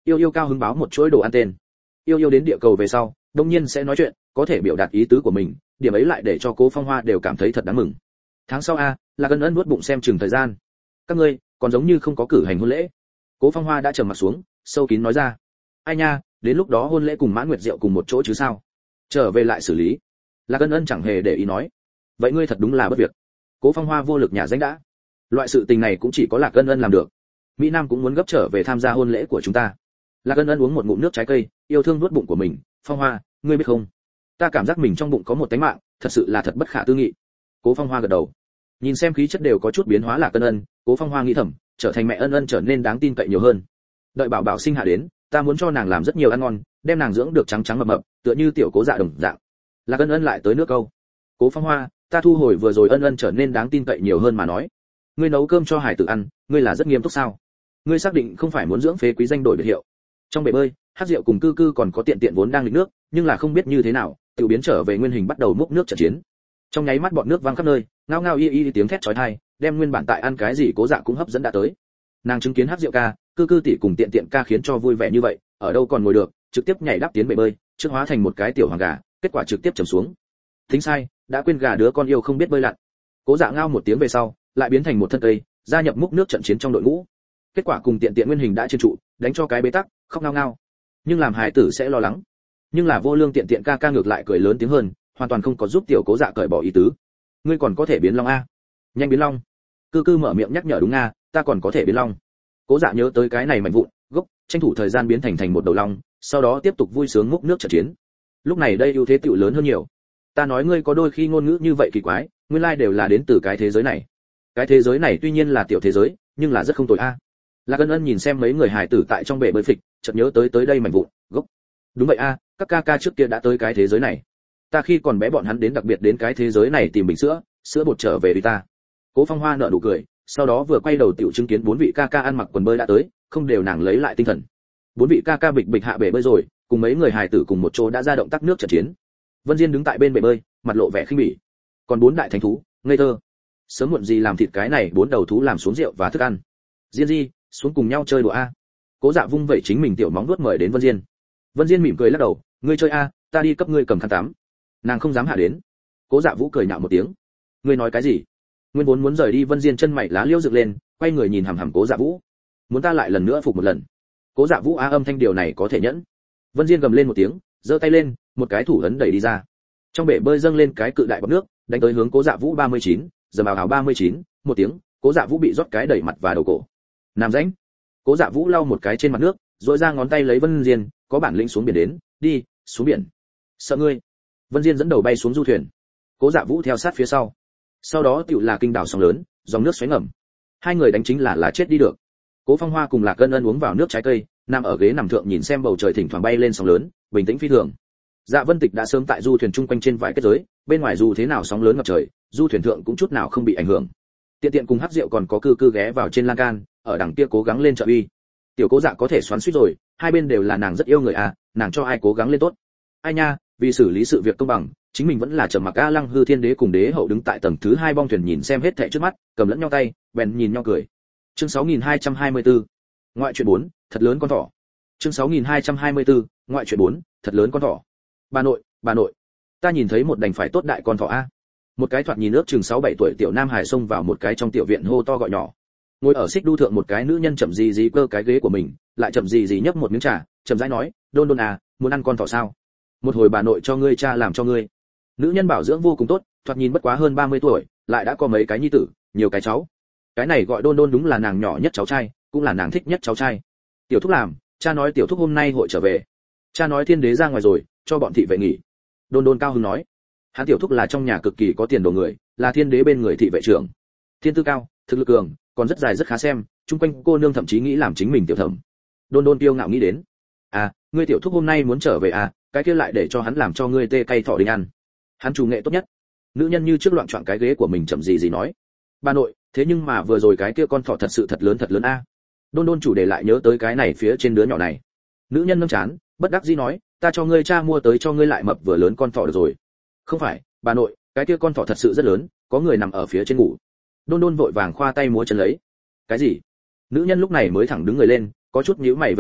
Yêu yêu cao hứng báo một chuỗi đồ ăn tên. Yêu yêu đến địa cầu về sau, đương nhiên sẽ nói chuyện, có thể biểu đạt ý tứ của mình, điểm ấy lại để cho Cố Phong Hoa đều cảm thấy thật đáng mừng. Tháng sau a, là Ân Ân nuốt bụng xem chừng thời gian. Các ngươi còn giống như không có cử hành hôn lễ. Cố Phong Hoa đã trầm mặt xuống, sâu kín nói ra. Ai nha, đến lúc đó hôn lễ cùng Mãn Nguyệt Diệu cùng một chỗ chứ sao? Trở về lại xử lý. Là Ân Ân chẳng hề để ý nói. Vậy ngươi thật đúng là bất việc. Cố Phong Hoa vô lực nhả danh đã. Loại sự tình này cũng chỉ có Lạc Ân Ân làm được. Mỹ Nam cũng muốn gấp trở về tham gia hôn lễ của chúng ta. Lạc Ân Ân uống một ngụm nước trái cây, yêu thương nuốt bụng của mình. Phong Hoa, ngươi biết không? Ta cảm giác mình trong bụng có một tánh mạng, thật sự là thật bất khả tư nghị. Cố Phong Hoa gật đầu. Nhìn xem khí chất đều có chút biến hóa Lạc Ân Ân, Cố Phong Hoa nghĩ thầm, trở thành mẹ Ân Ân trở nên đáng tin cậy nhiều hơn. Đợi bảo bảo sinh hạ đến, ta muốn cho nàng làm rất nhiều ăn ngon, đem nàng dưỡng được trắng trắng mập mập, tựa như tiểu Cố Dạ đồng dạng. Lạc Ân Ân lại tới nước câu. Cố Phong Hoa, ta thu hồi vừa rồi Ân Ân trở nên đáng tin cậy nhiều hơn mà nói. Ngươi nấu cơm cho hải tử ăn, ngươi là rất nghiêm túc sao? Ngươi xác định không phải muốn dưỡng phế quý danh đổi biệt hiệu? Trong bể bơi, Hắc Diệu cùng Cư Cư còn có Tiện Tiện vốn đang nghịch nước, nhưng là không biết như thế nào, tự biến trở về nguyên hình bắt đầu múc nước trận chiến. Trong nháy mắt bọn nước văng khắp nơi, ngao ngao y y tiếng thét chói tai, đem nguyên bản tại ăn cái gì Cố Dạ cũng hấp dẫn đã tới. Nàng chứng kiến Hắc Diệu ca, Cư Cư tỷ cùng Tiện Tiện ca khiến cho vui vẻ như vậy, ở đâu còn ngồi được, trực tiếp nhảy đáp tiến bể bơi, trước hóa thành một cái tiểu hoàng gà, kết quả trực tiếp trầm xuống. Tính sai, đã quên gà đứa con yêu không biết bơi lặn. Cố Dạ ngao một tiếng về sau, lại biến thành một thân cây, gia nhập múc nước trận chiến trong đội ngũ. Kết quả cùng Tiện Tiện nguyên hình đã trên trụ, đánh cho cái bế tắc, khóc ngao ngao. Nhưng làm hài tử sẽ lo lắng. Nhưng là vô lương Tiện Tiện ca ca ngược lại cười lớn tiếng hơn, hoàn toàn không có giúp tiểu Cố Dạ cởi bỏ ý tứ. Ngươi còn có thể biến long a? Nhanh biến long. Cư Cư mở miệng nhắc nhở đúng a, ta còn có thể biến long. Cố Dạ nhớ tới cái này mạnh vụn, gốc, tranh thủ thời gian biến thành một đầu long, sau đó tiếp tục vui sướng múc nước trận chiến. Lúc này đây ưu thế tiểu lớn hơn nhiều. Ta nói ngươi có đôi khi ngôn ngữ như vậy kỳ quái, nguyên lai đều là đến từ cái thế giới này. Cái thế giới này tuy nhiên là tiểu thế giới, nhưng là rất không tồi a. Lạc Ân Ân nhìn xem mấy người hài tử tại trong bể bơi phịch, chợt nhớ tới đây mảnh vụn, gốc. Đúng vậy a, các ca ca trước kia đã tới cái thế giới này. Ta khi còn bé bọn hắn đến đặc biệt đến cái thế giới này tìm bình sữa, sữa bột trở về đi ta. Cố Phong Hoa nở nụ cười, sau đó vừa quay đầu tiểu chứng kiến bốn vị ca ca ăn mặc quần bơi đã tới, không đều nàng lấy lại tinh thần. Bốn vị ca ca bịch bịch hạ bể bơi rồi, cùng mấy người hài tử cùng một chỗ đã ra động tác nước trận chiến. Vân Diên đứng tại bên bể bơi, mặt lộ vẻ khinh bỉ. Còn bốn đại thánh thú, ngây thơ. Sớm muộn gì làm thịt cái này bốn đầu thú làm xuống rượu và thức ăn. Diên Di, xuống cùng nhau chơi đùa a. Cố Dạ vung vẩy chính mình tiểu móng vuốt mời đến Vân Diên. Vân Diên mỉm cười lắc đầu, ngươi chơi a, ta đi cấp ngươi cầm khăn tắm. Nàng không dám hạ đến. Cố Dạ Vũ cười nhạo một tiếng. Ngươi nói cái gì? Nguyên vốn muốn rời đi Vân Diên chân mày lá liễu dựng lên, quay người nhìn hằm hằm Cố Dạ Vũ. Muốn ta lại lần nữa phục một lần. Cố Dạ Vũ á âm thanh điều này có thể nhẫn. Vân Diên gầm lên một tiếng, giơ tay lên, một cái thủ ấn đẩy đi ra. Trong bể bơi dâng lên cái cự đại bọt nước, đánh tới hướng Cố Dạ Vũ 39, giờ bào hào 39, một tiếng, Cố Dạ Vũ bị rót cái đẩy mặt và đầu cổ. Nam rãnh. Cố Dạ Vũ lau một cái trên mặt nước, rồi ra ngón tay lấy Vân Diên, có bản lĩnh xuống biển đến, đi, xuống biển. Sợ ngươi. Vân Diên dẫn đầu bay xuống du thuyền. Cố Dạ Vũ theo sát phía sau. Sau đó tựu là kinh đảo sóng lớn, dòng nước xoáy ngầm. Hai người đánh chính là chết đi được. Cố Phong Hoa cùng Lạc Ân Ân uống vào nước trái cây, nằm ở ghế nằm thượng nhìn xem bầu trời thỉnh thoảng bay lên sóng lớn, bình tĩnh phi thường. Dạ Vân Tịch đã sớm tại du thuyền chung quanh trên vài kết giới, bên ngoài dù thế nào sóng lớn ngập trời, du thuyền thượng cũng chút nào không bị ảnh hưởng. Tiện Tiện cùng Hắc Diệu còn có Cư Cư ghé vào trên lan can, ở đằng kia cố gắng lên trợ uy. Tiểu Cố Dạ có thể xoắn xuýt rồi, hai bên đều là nàng rất yêu người à, nàng cho ai cố gắng lên tốt. Ai nha, vì xử lý sự việc công bằng, chính mình vẫn là trầm mặc. A Lăng Hư Thiên Đế cùng Đế Hậu đứng tại tầng thứ 2 bong thuyền nhìn xem hết thảy trước mắt, cầm lẫn nhau tay, bèn nhìn nhau cười. Chương 6224. Ngoại truyện 4, thật lớn con thỏ. Chương 6224. Ngoại truyện 4, thật lớn con thỏ. Bà nội, ta nhìn thấy một đành phải tốt đại con thỏ a. Một cái thoạt nhìn ước chừng 6-7 tuổi tiểu nam hài xông vào một cái trong tiểu viện hô to gọi nhỏ. Ngồi ở xích đu thượng một cái nữ nhân chậm gì cơ cái ghế của mình, lại chậm gì nhấp một miếng trà, chậm rãi nói, "Đôn Đôn à, muốn ăn con thỏ sao? Một hồi bà nội cho ngươi cha làm cho ngươi." Nữ nhân bảo dưỡng vô cùng tốt, thoạt nhìn bất quá hơn 30 tuổi, lại đã có mấy cái nhi tử, nhiều cái cháu. Cái này gọi Đôn Đôn đúng là nàng nhỏ nhất cháu trai, cũng là nàng thích nhất cháu trai. Tiểu thúc làm, cha nói tiểu thúc hôm nay hội trở về. Cha nói Thiên Đế ra ngoài rồi, cho bọn thị vệ nghỉ. Đôn Đôn cao hứng nói. Hắn tiểu thúc là trong nhà cực kỳ có tiền đồ người, là Thiên Đế bên người thị vệ trưởng. Thiên tư cao, thực lực cường, còn rất dài rất khá xem, chung quanh cô nương thậm chí nghĩ làm chính mình tiểu thẩm. Đôn Đôn kiêu ngạo nghĩ đến. À, ngươi tiểu thúc hôm nay muốn trở về à, cái kia lại để cho hắn làm cho ngươi tê cay thỏ đinh ăn. Hắn chủ nghệ tốt nhất. Nữ nhân như trước loạn choạng cái ghế của mình chậm gì nói. Bà nội, thế nhưng mà vừa rồi cái kia con thỏ thật sự thật lớn a. Đôn Đôn chủ đề lại nhớ tới cái này phía trên đứa nhỏ này. Nữ nhân nâng chán, bất đắc dĩ nói, ta cho ngươi cha mua tới cho ngươi lại mập vừa lớn con thỏ được rồi. Không phải, bà nội, cái kia con thỏ thật sự rất lớn, có người nằm ở phía trên ngủ. Đôn Đôn vội vàng khoa tay múa chân lấy. Cái gì? Nữ nhân lúc này mới thẳng đứng người lên, có chút nhíu mày về sau,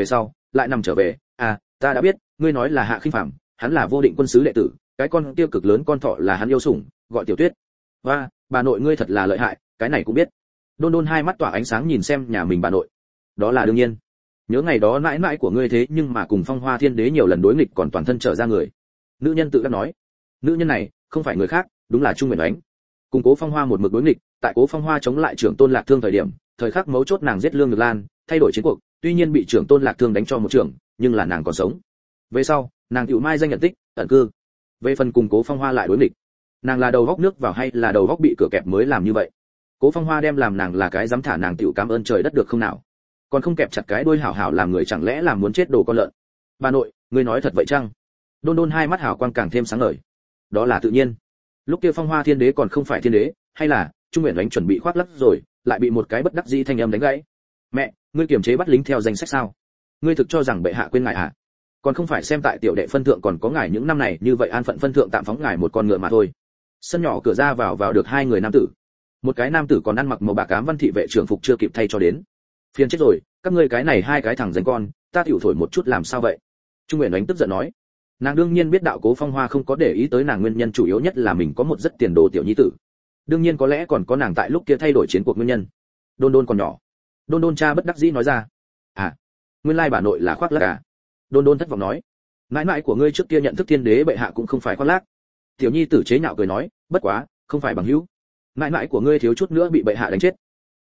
lại nằm trở về. Ta đã biết, ngươi nói là Hạ Khinh Phàm, hắn là Vô Định quân sứ đệ tử, cái con tiêu cực lớn con thỏ là hắn yêu sủng, gọi Tiểu Tuyết. Và, bà nội ngươi thật là lợi hại, cái này cũng biết. Đôn Đôn hai mắt tỏa ánh sáng nhìn xem nhà mình bà nội. Đó là đương nhiên. Nhớ ngày đó mãi mãi của ngươi thế nhưng mà cùng Phong Hoa Thiên Đế nhiều lần đối nghịch còn toàn thân trở ra người. Nữ nhân tự đắc nói. Nữ nhân này không phải người khác, đúng là Trung Nguyễn Oánh. Cùng Cố Phong Hoa một mực đối nghịch, tại Cố Phong Hoa chống lại trưởng tôn Lạc Thương thời điểm, thời khắc mấu chốt nàng giết Lương Nhược Lan, thay đổi chiến cuộc, tuy nhiên bị trưởng tôn Lạc Thương đánh cho một trưởng, nhưng là nàng còn sống. Về sau, nàng hữu mai danh nhận tích, ẩn cư. Về phần cùng Cố Phong Hoa lại đối nghịch, nàng là đầu góc nước vào hay là đầu góc bị cửa kẹp mới làm như vậy. Cố Phong Hoa đem làm nàng là cái dám thả nàng tiểu cảm ơn trời đất được không nào? Còn không kẹp chặt cái đuôi hảo hảo làm người chẳng lẽ làm muốn chết đồ con lợn. Bà nội, ngươi nói thật vậy chăng? Đôn Đôn hai mắt hào quang càng thêm sáng ngời. Đó là tự nhiên. Lúc kia Phong Hoa Thiên Đế còn không phải thiên đế, hay là Trung Nguyễn Đánh chuẩn bị khoác lác rồi, lại bị một cái bất đắc dĩ thanh âm đánh gãy. Mẹ, ngươi kiềm chế bắt lính theo danh sách sao? Ngươi thực cho rằng bệ hạ quên ngài à? Còn không phải xem tại tiểu đệ phân thượng còn có ngài những năm này như vậy an phận phân thượng tạm phóng ngài một con ngựa mà thôi. Sân nhỏ cửa ra vào được hai người nam tử. Một cái nam tử còn ăn mặc màu bạc ám văn thị vệ trưởng phục chưa kịp thay cho đến. Phiền chết rồi, các ngươi cái này hai cái thằng danh con, ta tiểu thổi một chút làm sao vậy? Trung Nguyễn Đánh tức giận nói. Nàng đương nhiên biết đạo Cố Phong Hoa không có để ý tới nàng nguyên nhân chủ yếu nhất là mình có một rất tiền đồ tiểu nhi tử. Đương nhiên có lẽ còn có nàng tại lúc kia thay đổi chiến cuộc nguyên nhân. Đôn Đôn còn nhỏ. Đôn Đôn cha bất đắc dĩ nói ra. Nguyên lai bà nội là khoác lác à? Đôn Đôn thất vọng nói. Mãi mãi của ngươi trước kia nhận thức thiên đế bệ hạ cũng không phải khoác lác. Tiểu nhi tử chế nhạo cười nói, bất quá, không phải bằng hữu. Mãi mãi của ngươi thiếu chút nữa bị bệ hạ đánh chết.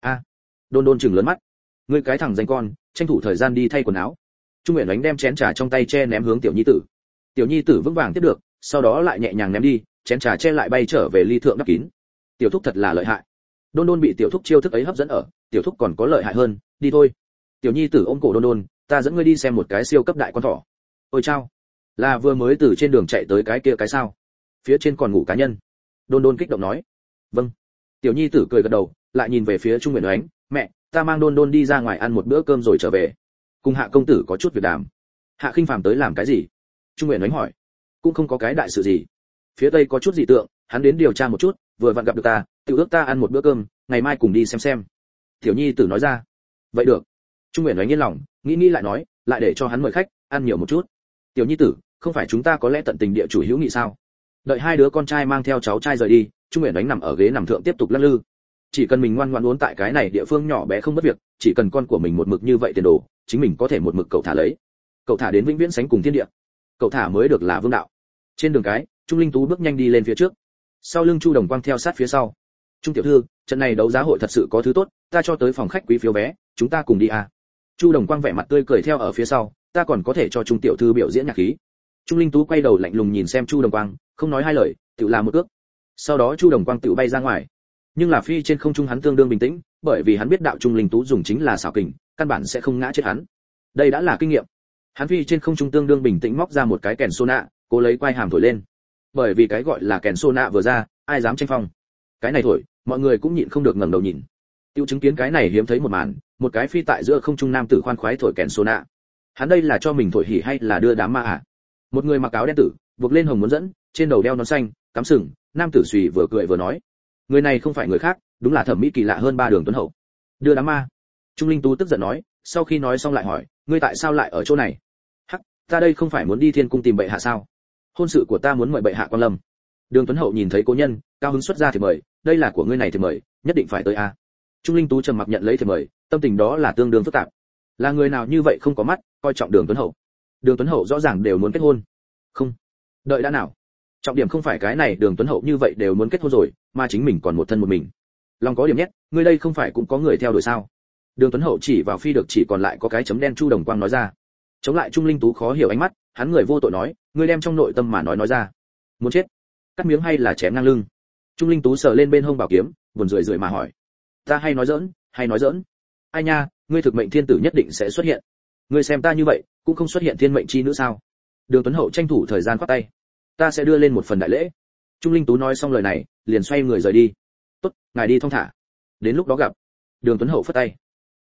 Đôn Đôn chừng lớn mắt. Ngươi cái thằng danh con, tranh thủ thời gian đi thay quần áo. Trung Nguyễn Đánh đem chén trà trong tay che ném hướng tiểu nhi tử. Tiểu nhi tử vững vàng tiếp được, sau đó lại nhẹ nhàng ném đi, chén trà che lại bay trở về ly thượng đắp kín. Tiểu thúc thật là lợi hại. Đôn Đôn bị tiểu thúc chiêu thức ấy hấp dẫn ở, tiểu thúc còn có lợi hại hơn, đi thôi. Tiểu nhi tử ôm cổ Đôn Đôn, ta dẫn ngươi đi xem một cái siêu cấp đại con thỏ. Ôi chao, là vừa mới từ trên đường chạy tới cái kia cái sao? Phía trên còn ngủ cá nhân. Đôn Đôn kích động nói. Vâng. Tiểu nhi tử cười gật đầu, lại nhìn về phía Trung Nguyễn Oánh, mẹ, ta mang Đôn Đôn đi ra ngoài ăn một bữa cơm rồi trở về. Cùng Hạ công tử có chút việc đàm. Hạ Khinh Phàm tới làm cái gì? Trung Nguyễn Oánh hỏi. Cũng không có cái đại sự gì. Phía tây có chút dị tượng, hắn đến điều tra một chút, vừa vặn gặp được ta, tự ước ta ăn một bữa cơm, ngày mai cùng đi xem. Tiểu nhi tử nói ra. Vậy được. Trung Nguyễn Oánh yên lòng, nghĩ lại nói, lại để cho hắn mời khách, ăn nhiều một chút. Tiểu nhi tử, không phải chúng ta có lẽ tận tình địa chủ hữu nghị sao? Đợi hai đứa con trai mang theo cháu trai rời đi, Trung Nguyễn Oánh nằm ở ghế nằm thượng tiếp tục lắc lư. Chỉ cần mình ngoan ngoãn uốn tại cái này địa phương nhỏ bé không mất việc, chỉ cần con của mình một mực như vậy tiền đồ, chính mình có thể một mực cậu thả lấy. Cậu thả đến vĩnh viễn sánh cùng thiên địa. Cậu thả mới được là vương đạo. Trên đường cái, Trung Linh Tú bước nhanh đi lên phía trước. Sau lưng Chu Đồng Quang theo sát phía sau. Trung tiểu thư, trận này đấu giá hội thật sự có thứ tốt, ta cho tới phòng khách quý phiếu vé, chúng ta cùng đi à? Chu Đồng Quang vẻ mặt tươi cười theo ở phía sau, ta còn có thể cho Trung tiểu thư biểu diễn nhạc khí. Trung Linh Tú quay đầu lạnh lùng nhìn xem Chu Đồng Quang, không nói hai lời, tự làm một cước. Sau đó Chu Đồng Quang tự bay ra ngoài. Nhưng là phi trên không trung hắn tương đương bình tĩnh, bởi vì hắn biết đạo Trung Linh Tú dùng chính là xảo kình, căn bản sẽ không ngã chết hắn. Đây đã là kinh nghiệm. Hắn phi trên không trung tương đương bình tĩnh móc ra một cái kèn sô nạ, cố lấy quai hàm thổi lên. Bởi vì cái gọi là kèn sô nạ vừa ra, ai dám tranh phong. Cái này thổi, mọi người cũng nhịn không được ngẩng đầu nhìn. Tiêu chứng kiến cái này hiếm thấy một màn, một cái phi tại giữa không trung nam tử khoan khoái thổi kèn sô nạ. Hắn đây là cho mình thổi hỉ hay là đưa đám ma à? Một người mặc áo đen tử, buộc lên hồng muốn dẫn, trên đầu đeo nón xanh, cắm sừng, nam tử xùy vừa cười vừa nói. Người này không phải người khác, đúng là thẩm mỹ kỳ lạ hơn ba Đường Tuấn Hậu. Đưa đám ma. Trung Linh Tú tức giận nói, sau khi nói xong lại hỏi, ngươi tại sao lại ở chỗ này? Hắc, ta đây không phải muốn đi Thiên cung tìm bệ hạ sao? Hôn sự của ta muốn mời bệ hạ quan lâm. Đường Tuấn Hậu nhìn thấy cố nhân, cao hứng xuất ra thì mời, đây là của ngươi này thì mời, nhất định phải tới a. Trung Linh Tú trầm mặc nhận lấy thì mời, tâm tình đó là tương đương phức tạp. Là người nào như vậy không có mắt, coi trọng Đường Tuấn Hậu. Đường Tuấn Hậu rõ ràng đều muốn kết hôn. Không, đợi đã nào. Trọng điểm không phải cái này, Đường Tuấn Hậu như vậy đều muốn kết hôn rồi, mà chính mình còn một thân một mình. Lòng có điểm nhét, ngươi đây không phải cũng có người theo đuổi sao? Đường Tuấn Hậu chỉ vào phi được chỉ còn lại có cái chấm đen Chu Đồng Quang nói ra. Chống lại Trung Linh Tú khó hiểu ánh mắt, hắn người vô tội nói, ngươi đem trong nội tâm mà nói ra. Muốn chết? Cắt miếng hay là chém ngang lưng? Trung Linh Tú sờ lên bên hông bảo kiếm, buồn rười mà hỏi. Ta hay nói giỡn. Ai nha, ngươi thực mệnh thiên tử nhất định sẽ xuất hiện. Ngươi xem ta như vậy, cũng không xuất hiện thiên mệnh chi nữ sao? Đường Tuấn Hậu tranh thủ thời gian khoát tay. Ta sẽ đưa lên một phần đại lễ. Trung Linh Tú nói xong lời này, liền xoay người rời đi. Tốt, ngài đi thong thả. Đến lúc đó gặp. Đường Tuấn Hậu phất tay.